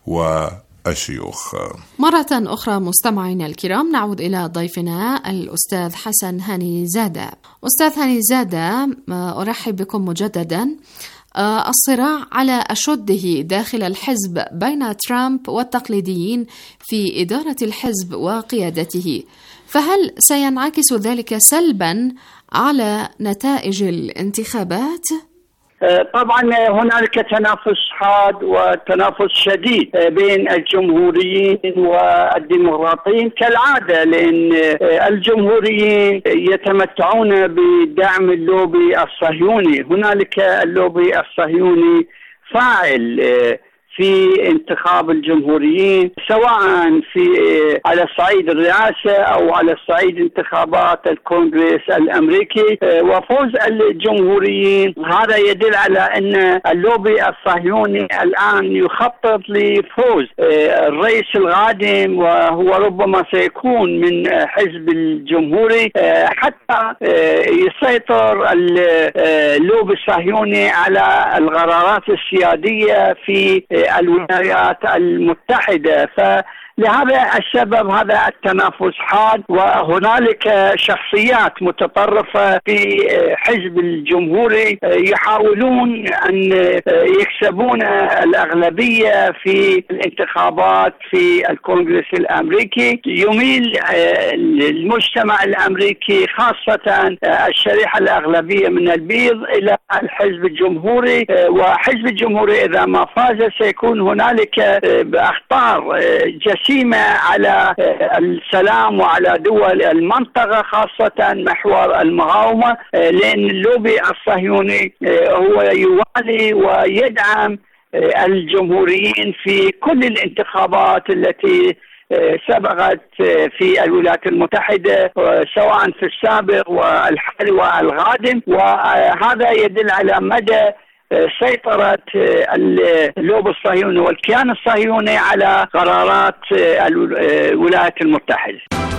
والشيوخ. مرة أخرى مستمعينا الكرام نعود إلى ضيفنا الأستاذ حسن هاني زادة. أستاذ هاني زادة، أرحب بكم مجددا. الصراع على أشده داخل الحزب بين ترامب والتقليديين في إدارة الحزب وقيادته، فهل سينعكس ذلك سلبا على نتائج الانتخابات؟ طبعا هنالك تنافس حاد وتنافس شديد بين الجمهوريين والديمقراطيين كالعادة، لأن الجمهوريين يتمتعون بدعم اللوبي الصهيوني. هنالك اللوبي الصهيوني فاعل في انتخاب الجمهوريين سواء على صعيد الرئاسة أو على صعيد انتخابات الكونغرس الأمريكي. وفوز الجمهوريين هذا يدل على أن اللوبي الصهيوني الآن يخطط لفوز الرئيس القادم، وهو ربما سيكون من حزب الجمهوري، حتى يسيطر اللوبي الصهيوني على القرارات السيادية في الولايات المتحدة. فلهذا السبب هذا التنافس حاد، وهنالك شخصيات متطرفة في حزب الجمهوري يحاولون أن يكسبون الأغلبية في الانتخابات في الكونغرس الأمريكي. يميل المجتمع الأمريكي خاصة الشريحة الأغلبية من البيض إلى الحزب الجمهوري، وحزب الجمهوري إذا ما فاز سيكون هنالك أخطار جسيمة على السلام وعلى دول المنطقة خاصة محور المقاومة، لأن اللوبي الصهيوني هو يوالي ويدعم الجمهوريين في كل الانتخابات التي سبقت في الولايات المتحدة سواء في السابق والحالي والقادم. وهذا يدل على مدى سيطرة اللوب الصهيوني والكيان الصهيوني على قرارات الولايات المتحدة.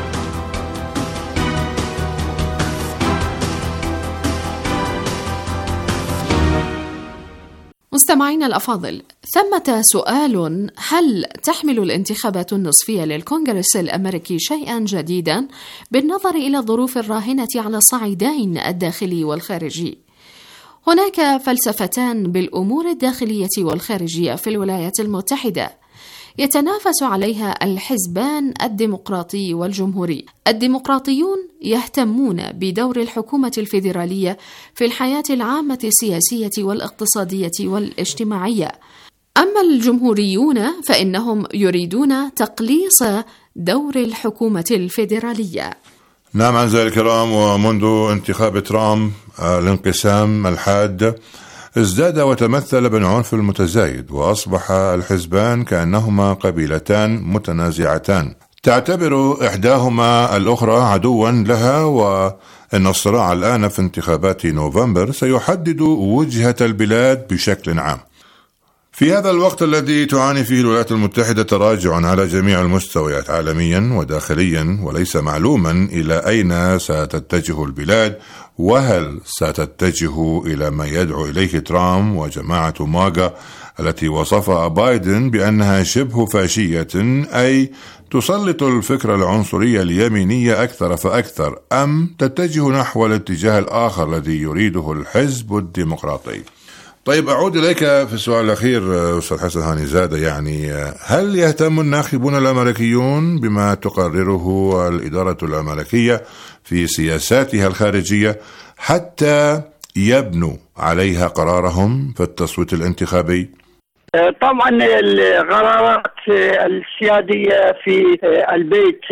مستمعينا الأفاضل، ثمة سؤال: هل تحمل الانتخابات النصفية للكونغرس الأمريكي شيئا جديدا بالنظر إلى الظروف الراهنة على الصعيدين الداخلي والخارجي؟ هناك فلسفتان بالأمور الداخلية والخارجية في الولايات المتحدة يتنافس عليها الحزبان الديمقراطي والجمهوري. الديمقراطيون يهتمون بدور الحكومة الفيدرالية في الحياة العامة السياسية والاقتصادية والاجتماعية، أما الجمهوريون فإنهم يريدون تقليص دور الحكومة الفيدرالية. نعم أعزائي الكرام، ومنذ انتخاب ترامب الانقسام الحاد ازداد وتمثل بالعنف المتزايد، وأصبح الحزبان كأنهما قبيلتان متنازعتان تعتبر إحداهما الأخرى عدوا لها، وإن الصراع الآن في انتخابات نوفمبر سيحدد وجهة البلاد بشكل عام. في هذا الوقت الذي تعاني فيه الولايات المتحدة تراجع على جميع المستويات عالميا وداخليا، وليس معلوما إلى أين ستتجه البلاد، وهل ستتجه إلى ما يدعو إليه ترامب وجماعة ماغا التي وصفها بايدن بأنها شبه فاشية، أي تسلط الفكرة العنصرية اليمينية أكثر فأكثر، أم تتجه نحو الاتجاه الآخر الذي يريده الحزب الديمقراطي؟ طيب، أعود إليك في السؤال الأخير أستاذ حسن هاني زادة، يعني هل يهتم الناخبون الأمريكيون بما تقرره الإدارة الأمريكية في سياساتها الخارجية حتى يبنوا عليها قرارهم في التصويت الانتخابي؟ طبعا القرارات السيادية في البيت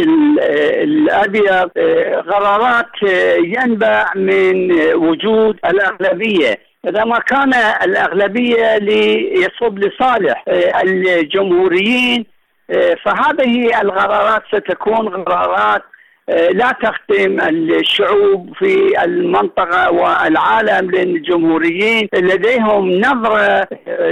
الأبيض قرارات ينبع من وجود الأغلبية. إذا ما كان الأغلبية ليصب لصالح الجمهوريين، فهذه القرارات ستكون قرارات لا تخدم الشعوب في المنطقة والعالم، لأن الجمهوريين لديهم نظرة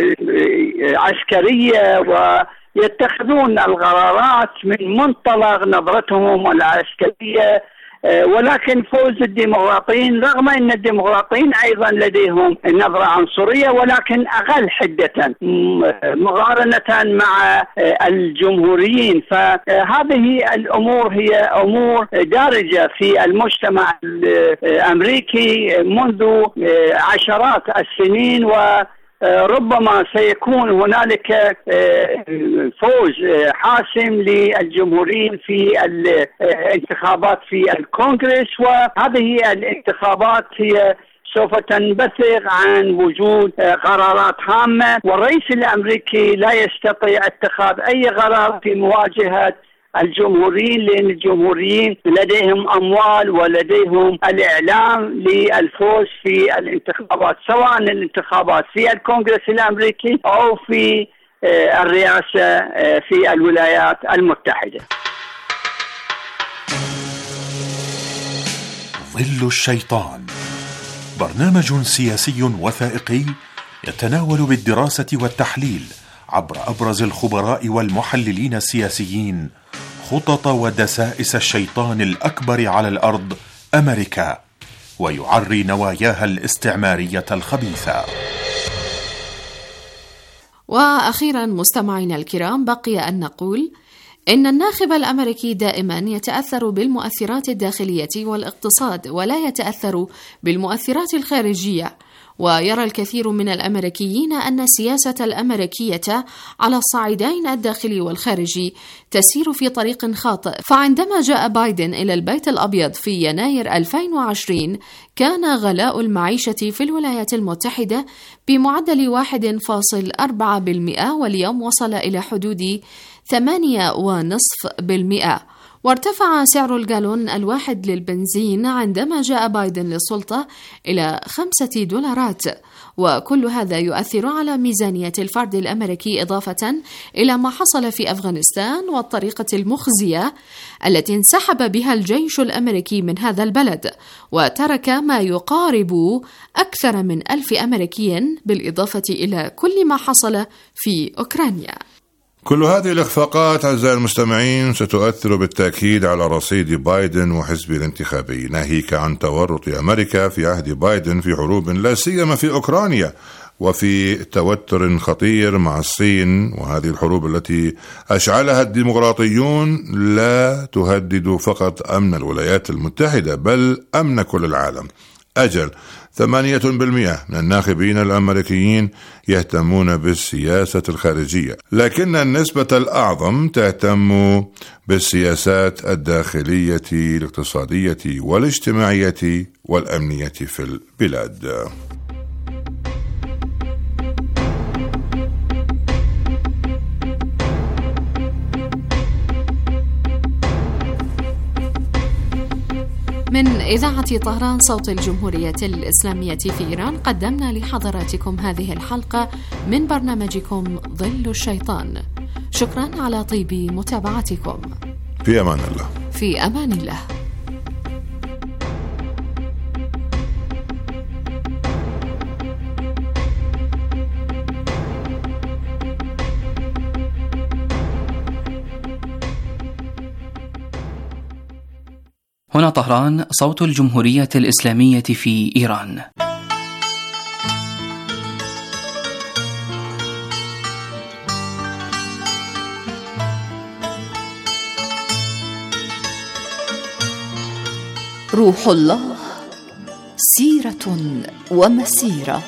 عسكرية ويتخذون القرارات من منطلق نظرتهم العسكرية. ولكن فوز الديمقراطيين، رغم أن الديمقراطيين أيضا لديهم نظرة عنصرية ولكن أقل حدة مقارنة مع الجمهوريين، فهذه الأمور هي أمور دارجة في المجتمع الأمريكي منذ عشرات السنين، وربما سيكون هنالك فوز حاسم للجمهوريين في الانتخابات في الكونغرس، وهذه الانتخابات هي سوف تنبثق عن وجود قرارات هامة، والرئيس الأمريكي لا يستطيع اتخاذ أي قرار في مواجهة الجمهوريين، لأن الجمهوريين لديهم أموال ولديهم الإعلام للفوز في الانتخابات، سواء الانتخابات في الكونغرس الأمريكي أو في الرئاسة في الولايات المتحدة. ظل الشيطان، برنامج سياسي وثائقي يتناول بالدراسة والتحليل عبر أبرز الخبراء والمحللين السياسيين خطط ودسائس الشيطان الأكبر على الأرض أمريكا، ويعري نواياها الاستعمارية الخبيثة. وأخيرا مستمعينا الكرام، بقي أن نقول إن الناخب الأمريكي دائما يتأثر بالمؤثرات الداخلية والاقتصاد ولا يتأثر بالمؤثرات الخارجية، ويرى الكثير من الأمريكيين أن السياسة الأمريكية على الصعيدين الداخلي والخارجي تسير في طريق خاطئ. فعندما جاء بايدن إلى البيت الأبيض في يناير 2020 كان غلاء المعيشة في الولايات المتحدة بمعدل 1.4%، واليوم وصل إلى حدود 8.5%، وارتفع سعر الجالون الواحد للبنزين عندما جاء بايدن للسلطة إلى $5، وكل هذا يؤثر على ميزانية الفرد الأمريكي، إضافة إلى ما حصل في أفغانستان والطريقة المخزية التي انسحب بها الجيش الأمريكي من هذا البلد، وترك ما يقارب أكثر من 1000 أمريكي، بالإضافة إلى كل ما حصل في أوكرانيا. كل هذه الإخفاقات أعزائي المستمعين ستؤثر بالتأكيد على رصيد بايدن وحزبه الانتخابي، ناهيك عن تورط أمريكا في عهد بايدن في حروب لا سيما في أوكرانيا، وفي توتر خطير مع الصين. وهذه الحروب التي أشعلها الديمقراطيون لا تهدد فقط أمن الولايات المتحدة بل أمن كل العالم. أجل 8% من الناخبين الأمريكيين يهتمون بالسياسة الخارجية، لكن النسبة الأعظم تهتم بالسياسات الداخلية الاقتصادية والاجتماعية والأمنية في البلاد. من إذاعة طهران صوت الجمهورية الإسلامية في إيران قدمنا لحضراتكم هذه الحلقة من برنامجكم ظل الشيطان. شكرا على طيب متابعتكم. في أمان الله. في أمان الله. هنا طهران صوت الجمهورية الإسلامية في إيران. روح الله سيرة ومسيرة.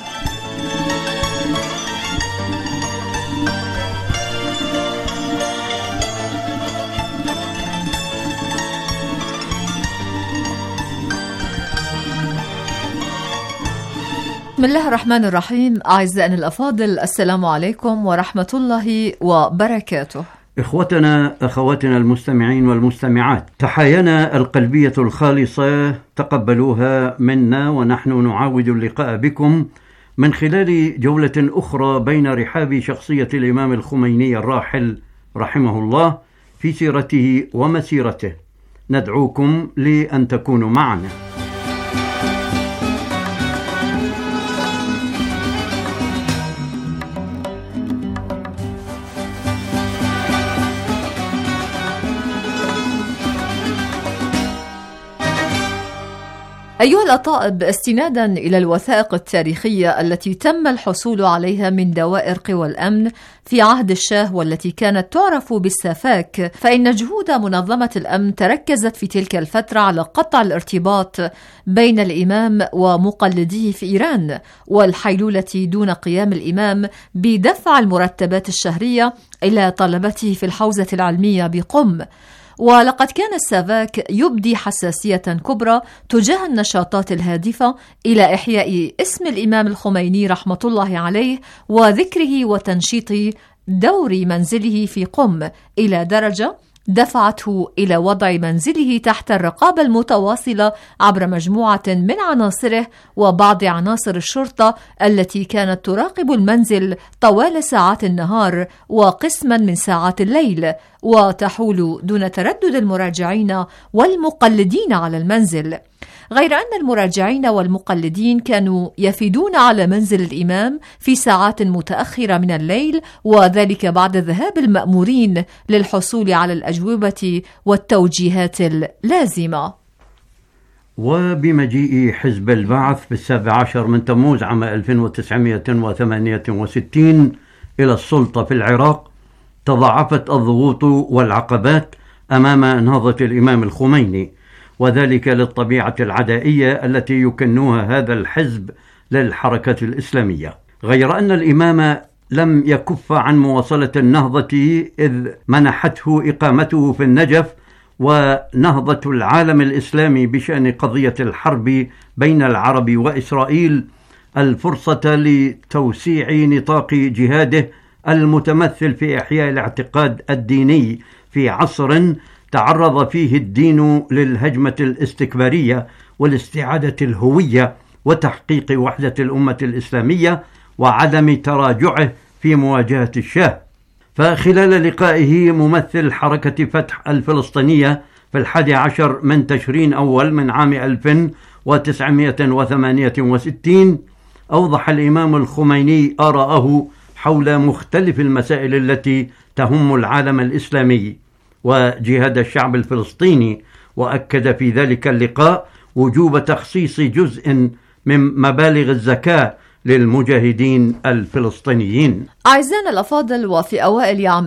بسم الله الرحمن الرحيم. أعزائنا الأفاضل، السلام عليكم ورحمة الله وبركاته. إخوتنا أخواتنا المستمعين والمستمعات، تحايانا القلبية الخالصة تقبلوها منا، ونحن نعاود اللقاء بكم من خلال جولة أخرى بين رحاب شخصية الإمام الخميني الراحل رحمه الله في سيرته ومسيرته. ندعوكم لأن تكونوا معنا. أيها الأطائب، استنادا إلى الوثائق التاريخية التي تم الحصول عليها من دوائر قوى الأمن في عهد الشاه والتي كانت تعرف بالسافاك، فإن جهود منظمة الأمن تركزت في تلك الفترة على قطع الارتباط بين الإمام ومقلديه في إيران، والحيلولة دون قيام الإمام بدفع المرتبات الشهرية إلى طلبته في الحوزة العلمية بقم. ولقد كان السافاك يبدي حساسية كبرى تجاه النشاطات الهادفة إلى إحياء اسم الإمام الخميني رحمة الله عليه وذكره وتنشيط دور منزله في قم، إلى درجة دفعته إلى وضع منزله تحت الرقابة المتواصلة عبر مجموعة من عناصره وبعض عناصر الشرطة التي كانت تراقب المنزل طوال ساعات النهار وقسما من ساعات الليل، وتحول دون تردد المراجعين والمقلدين على المنزل. غير أن المراجعين والمقلدين كانوا يفدون على منزل الإمام في ساعات متأخرة من الليل، وذلك بعد ذهاب المأمورين للحصول على الأجوبة والتوجيهات اللازمة. وبمجيء حزب البعث في 17 من تموز عام 1968 إلى السلطة في العراق، تضاعفت الضغوط والعقبات أمام نهضة الإمام الخميني، وذلك للطبيعة العدائية التي يكنوها هذا الحزب للحركة الإسلامية. غير أن الإمام لم يكف عن مواصلة النهضة، إذ منحته إقامته في النجف ونهضة العالم الإسلامي بشأن قضية الحرب بين العرب وإسرائيل الفرصة لتوسيع نطاق جهاده المتمثل في إحياء الاعتقاد الديني في عصر تعرض فيه الدين للهجمة الاستكبارية والاستعادة الهوية وتحقيق وحدة الأمة الإسلامية وعدم تراجعه في مواجهة الشاه. فخلال لقائه ممثل حركة فتح الفلسطينية في 11 من تشرين أول من عام 1968 أوضح الإمام الخميني آراءه حول مختلف المسائل التي تهم العالم الإسلامي وجهاد الشعب الفلسطيني، وأكد في ذلك اللقاء وجوب تخصيص جزء من مبالغ الزكاة للمجاهدين الفلسطينيين. أعزائنا الأفاضل، وفي أوائل عام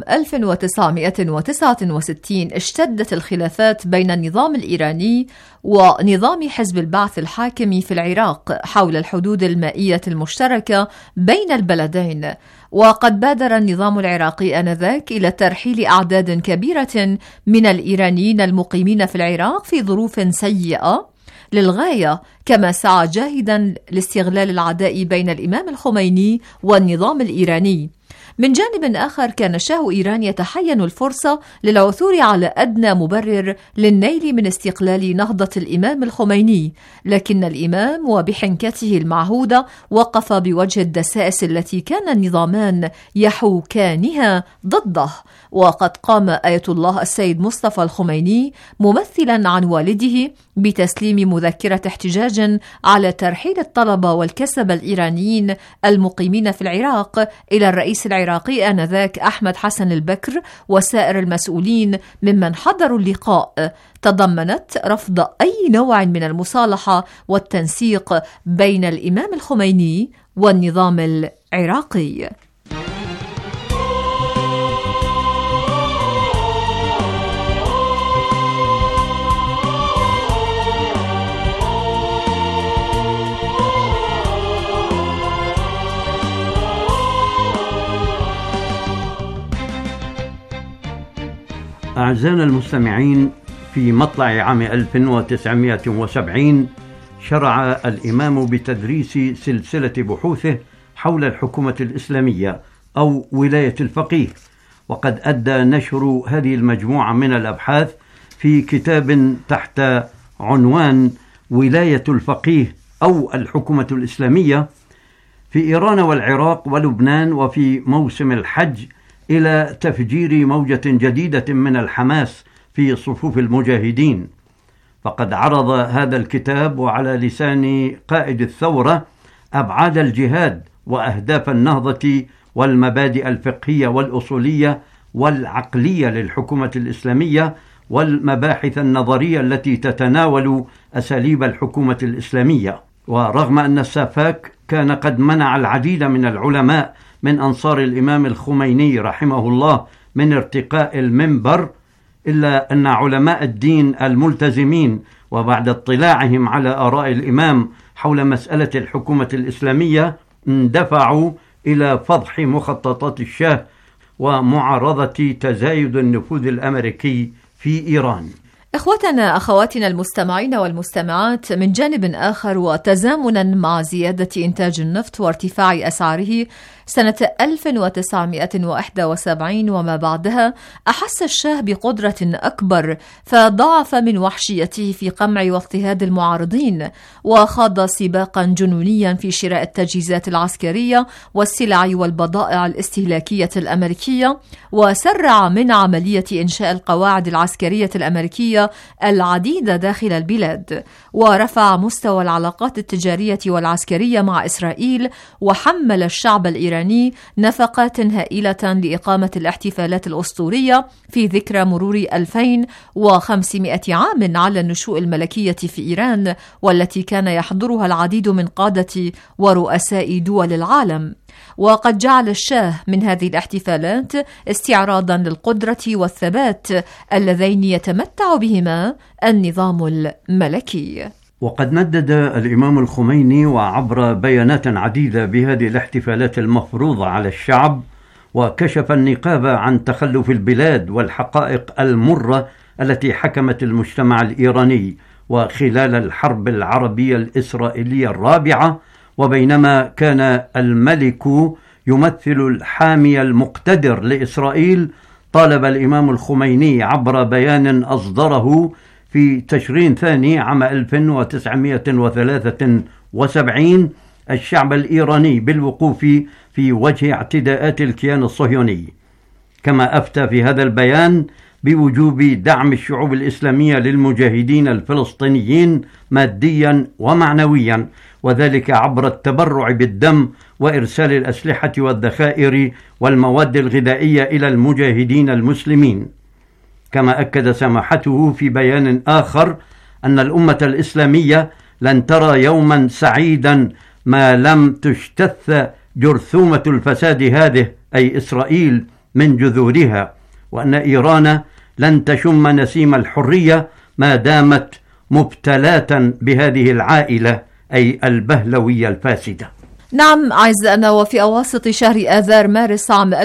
1969 اشتدت الخلافات بين النظام الإيراني ونظام حزب البعث الحاكم في العراق حول الحدود المائية المشتركة بين البلدين، وقد بادر النظام العراقي آنذاك إلى ترحيل أعداد كبيرة من الإيرانيين المقيمين في العراق في ظروف سيئة للغاية، كما سعى جاهدا لاستغلال العداء بين الإمام الخميني والنظام الإيراني. من جانب آخر، كان شاه إيران يتحين الفرصة للعثور على أدنى مبرر للنيل من استقلال نهضة الإمام الخميني، لكن الإمام وبحنكته المعهودة وقف بوجه الدسائس التي كان النظامان يحوكانها ضده. وقد قام آية الله السيد مصطفى الخميني ممثلا عن والده بتسليم مذكرة احتجاج على ترحيل الطلبة والكسبة الإيرانيين المقيمين في العراق إلى الرئيس العراقي آنذاك أحمد حسن البكر وسائر المسؤولين ممن حضروا اللقاء، تضمنت رفض أي نوع من المصالحة والتنسيق بين الإمام الخميني والنظام العراقي. أعزائنا المستمعين، في مطلع عام 1970 شرع الإمام بتدريس سلسلة بحوثه حول الحكومة الإسلامية أو ولاية الفقيه، وقد أدى نشر هذه المجموعة من الأبحاث في كتاب تحت عنوان ولاية الفقيه أو الحكومة الإسلامية في إيران والعراق ولبنان وفي موسم الحج، إلى تفجير موجة جديدة من الحماس في صفوف المجاهدين. فقد عرض هذا الكتاب وعلى لسان قائد الثورة أبعاد الجهاد وأهداف النهضة والمبادئ الفقهية والأصولية والعقلية للحكومة الإسلامية والمباحث النظرية التي تتناول أساليب الحكومة الإسلامية. ورغم أن السافاك كان قد منع العديد من العلماء من أنصار الإمام الخميني رحمه الله من ارتقاء المنبر، إلا أن علماء الدين الملتزمين وبعد اطلاعهم على آراء الإمام حول مسألة الحكومة الإسلامية اندفعوا إلى فضح مخططات الشاه ومعارضة تزايد النفوذ الأمريكي في إيران. إخوتنا أخواتنا المستمعين والمستمعات، من جانب آخر وتزامنا مع زيادة إنتاج النفط وارتفاع أسعاره سنة 1971 وما بعدها، أحس الشاه بقدرة أكبر فضاعف من وحشيته في قمع واضطهاد المعارضين، وخاض سباقا جنونيا في شراء التجهيزات العسكرية والسلع والبضائع الاستهلاكية الأمريكية، وسرع من عملية إنشاء القواعد العسكرية الأمريكية العديدة داخل البلاد، ورفع مستوى العلاقات التجارية والعسكرية مع إسرائيل، وحمل الشعب الإيراني نفقات هائلة لإقامة الاحتفالات الأسطورية في ذكرى مرور 2500 عام على النشوء الملكية في إيران، والتي كان يحضرها العديد من قادة ورؤساء دول العالم. وقد جعل الشاه من هذه الاحتفالات استعراضا للقدرة والثبات اللذين يتمتع بهما النظام الملكي. وقد ندد الإمام الخميني وعبر بيانات عديدة بهذه الاحتفالات المفروضة على الشعب، وكشف النقاب عن تخلف البلاد والحقائق المرة التي حكمت المجتمع الإيراني وخلال الحرب العربية الإسرائيلية الرابعة. وبينما كان الملك يمثل الحامي المقتدر لإسرائيل، طالب الإمام الخميني عبر بيان أصدره في تشرين ثاني عام 1973 الشعب الإيراني بالوقوف في وجه اعتداءات الكيان الصهيوني. كما أفتى في هذا البيان بوجوب دعم الشعوب الإسلامية للمجاهدين الفلسطينيين ماديا ومعنويا، وذلك عبر التبرع بالدم وإرسال الأسلحة والذخائر والمواد الغذائية إلى المجاهدين المسلمين. كما أكد سماحته في بيان آخر أن الأمة الإسلامية لن ترى يوما سعيدا ما لم تجتث جرثومة الفساد هذه أي إسرائيل من جذورها، وأن إيران لن تشم نسيم الحرية ما دامت مبتلاة بهذه العائلة أي البهلوية الفاسدة. نعم أعزائنا، وفي أواسط شهر آذار مارس عام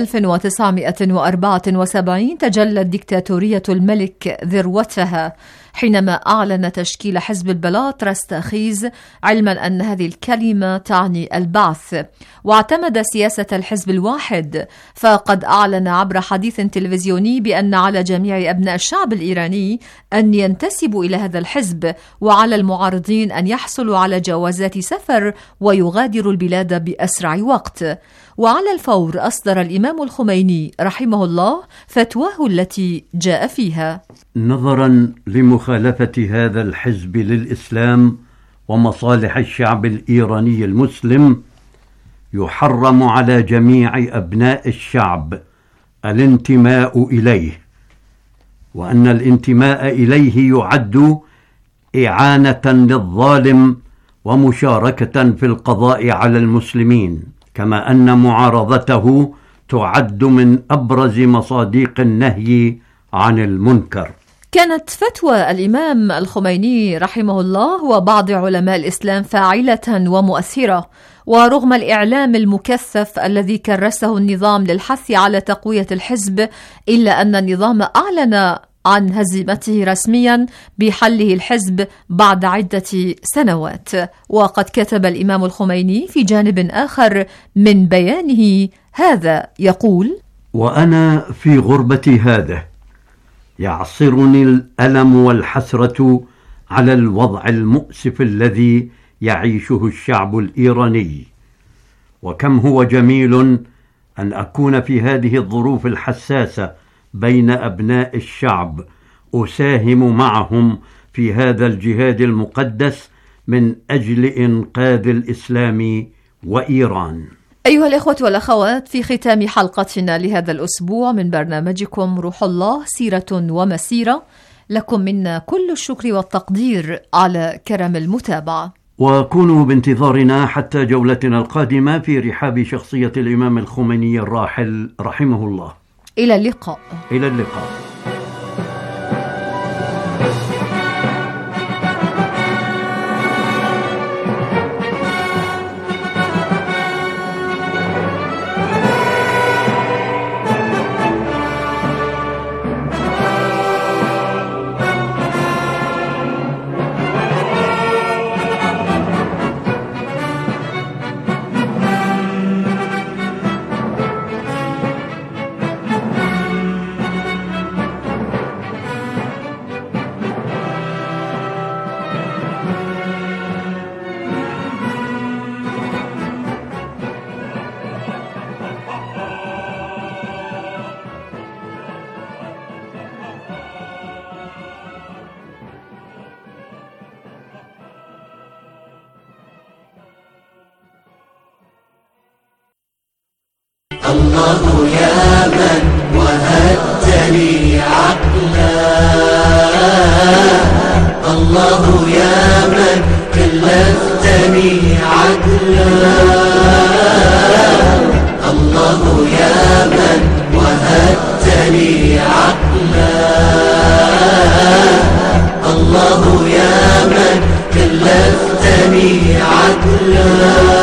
1974 تجلت ديكتاتورية الملك ذروتها حينما أعلن تشكيل حزب البلاط رستاخيز، علما أن هذه الكلمة تعني البعث، واعتمد سياسة الحزب الواحد. فقد أعلن عبر حديث تلفزيوني بأن على جميع أبناء الشعب الإيراني أن ينتسبوا إلى هذا الحزب، وعلى المعارضين أن يحصلوا على جوازات سفر ويغادروا البلاد بأسرع وقت. وعلى الفور أصدر الإمام الخميني رحمه الله فتواه التي جاء فيها: نظرا لمخالفة هذا الحزب للإسلام ومصالح الشعب الإيراني المسلم، يحرم على جميع أبناء الشعب الانتماء إليه، وأن الانتماء إليه يعد إعانة للظالم ومشاركة في القضاء على المسلمين، كما أن معارضته تعد من أبرز مصادق النهي عن المنكر. كانت فتوى الإمام الخميني رحمه الله وبعض علماء الإسلام فاعلة ومؤثرة، ورغم الإعلام المكثف الذي كرسه النظام للحث على تقوية الحزب، إلا أن النظام أعلن عن هزيمته رسميا بحله الحزب بعد عدة سنوات. وقد كتب الإمام الخميني في جانب آخر من بيانه هذا يقول: وأنا في غربة هذا يعصرني الألم والحسرة على الوضع المؤسف الذي يعيشه الشعب الإيراني، وكم هو جميل أن أكون في هذه الظروف الحساسة بين أبناء الشعب أساهم معهم في هذا الجهاد المقدس من أجل إنقاذ الإسلام وإيران. أيها الإخوة والأخوات، في ختام حلقتنا لهذا الأسبوع من برنامجكم روح الله سيرة ومسيرة، لكم منا كل الشكر والتقدير على كرم المتابعة، وكونوا بانتظارنا حتى جولتنا القادمة في رحاب شخصية الإمام الخميني الراحل رحمه الله. إلى اللقاء. إلى اللقاء. الله يا من وهبتني عقلا، الله يا من كلفتني عدلا، الله يا من وهبتني عقلا، الله يا من كلفتني عدلا،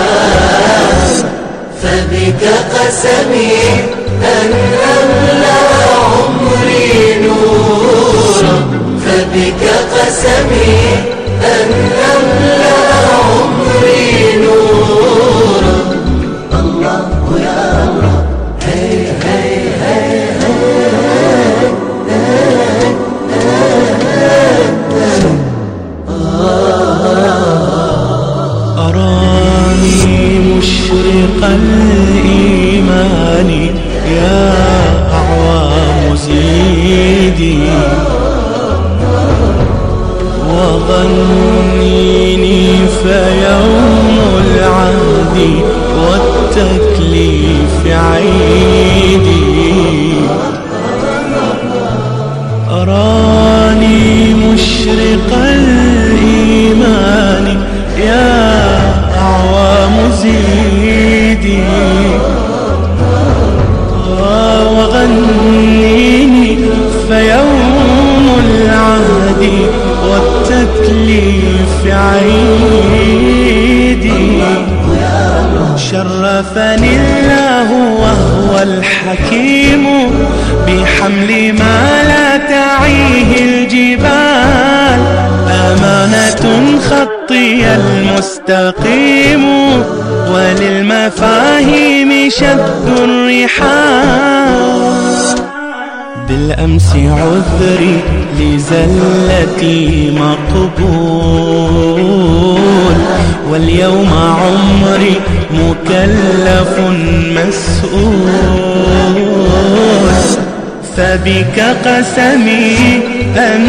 فبك قسمي أن أملأ عمري نورا، فبك قسمي أن أملأ عمري نورا، الله يا رب هي هي هي هي وفاني الله وهو الحكيم بحمل ما لا تعيه الجبال، أمانة خطي المستقيم وللمفاهيم شد الرحال. بالأمس عذري لزلتي مقبول، واليوم عمري مكلف مسؤول، فبك قسمي أن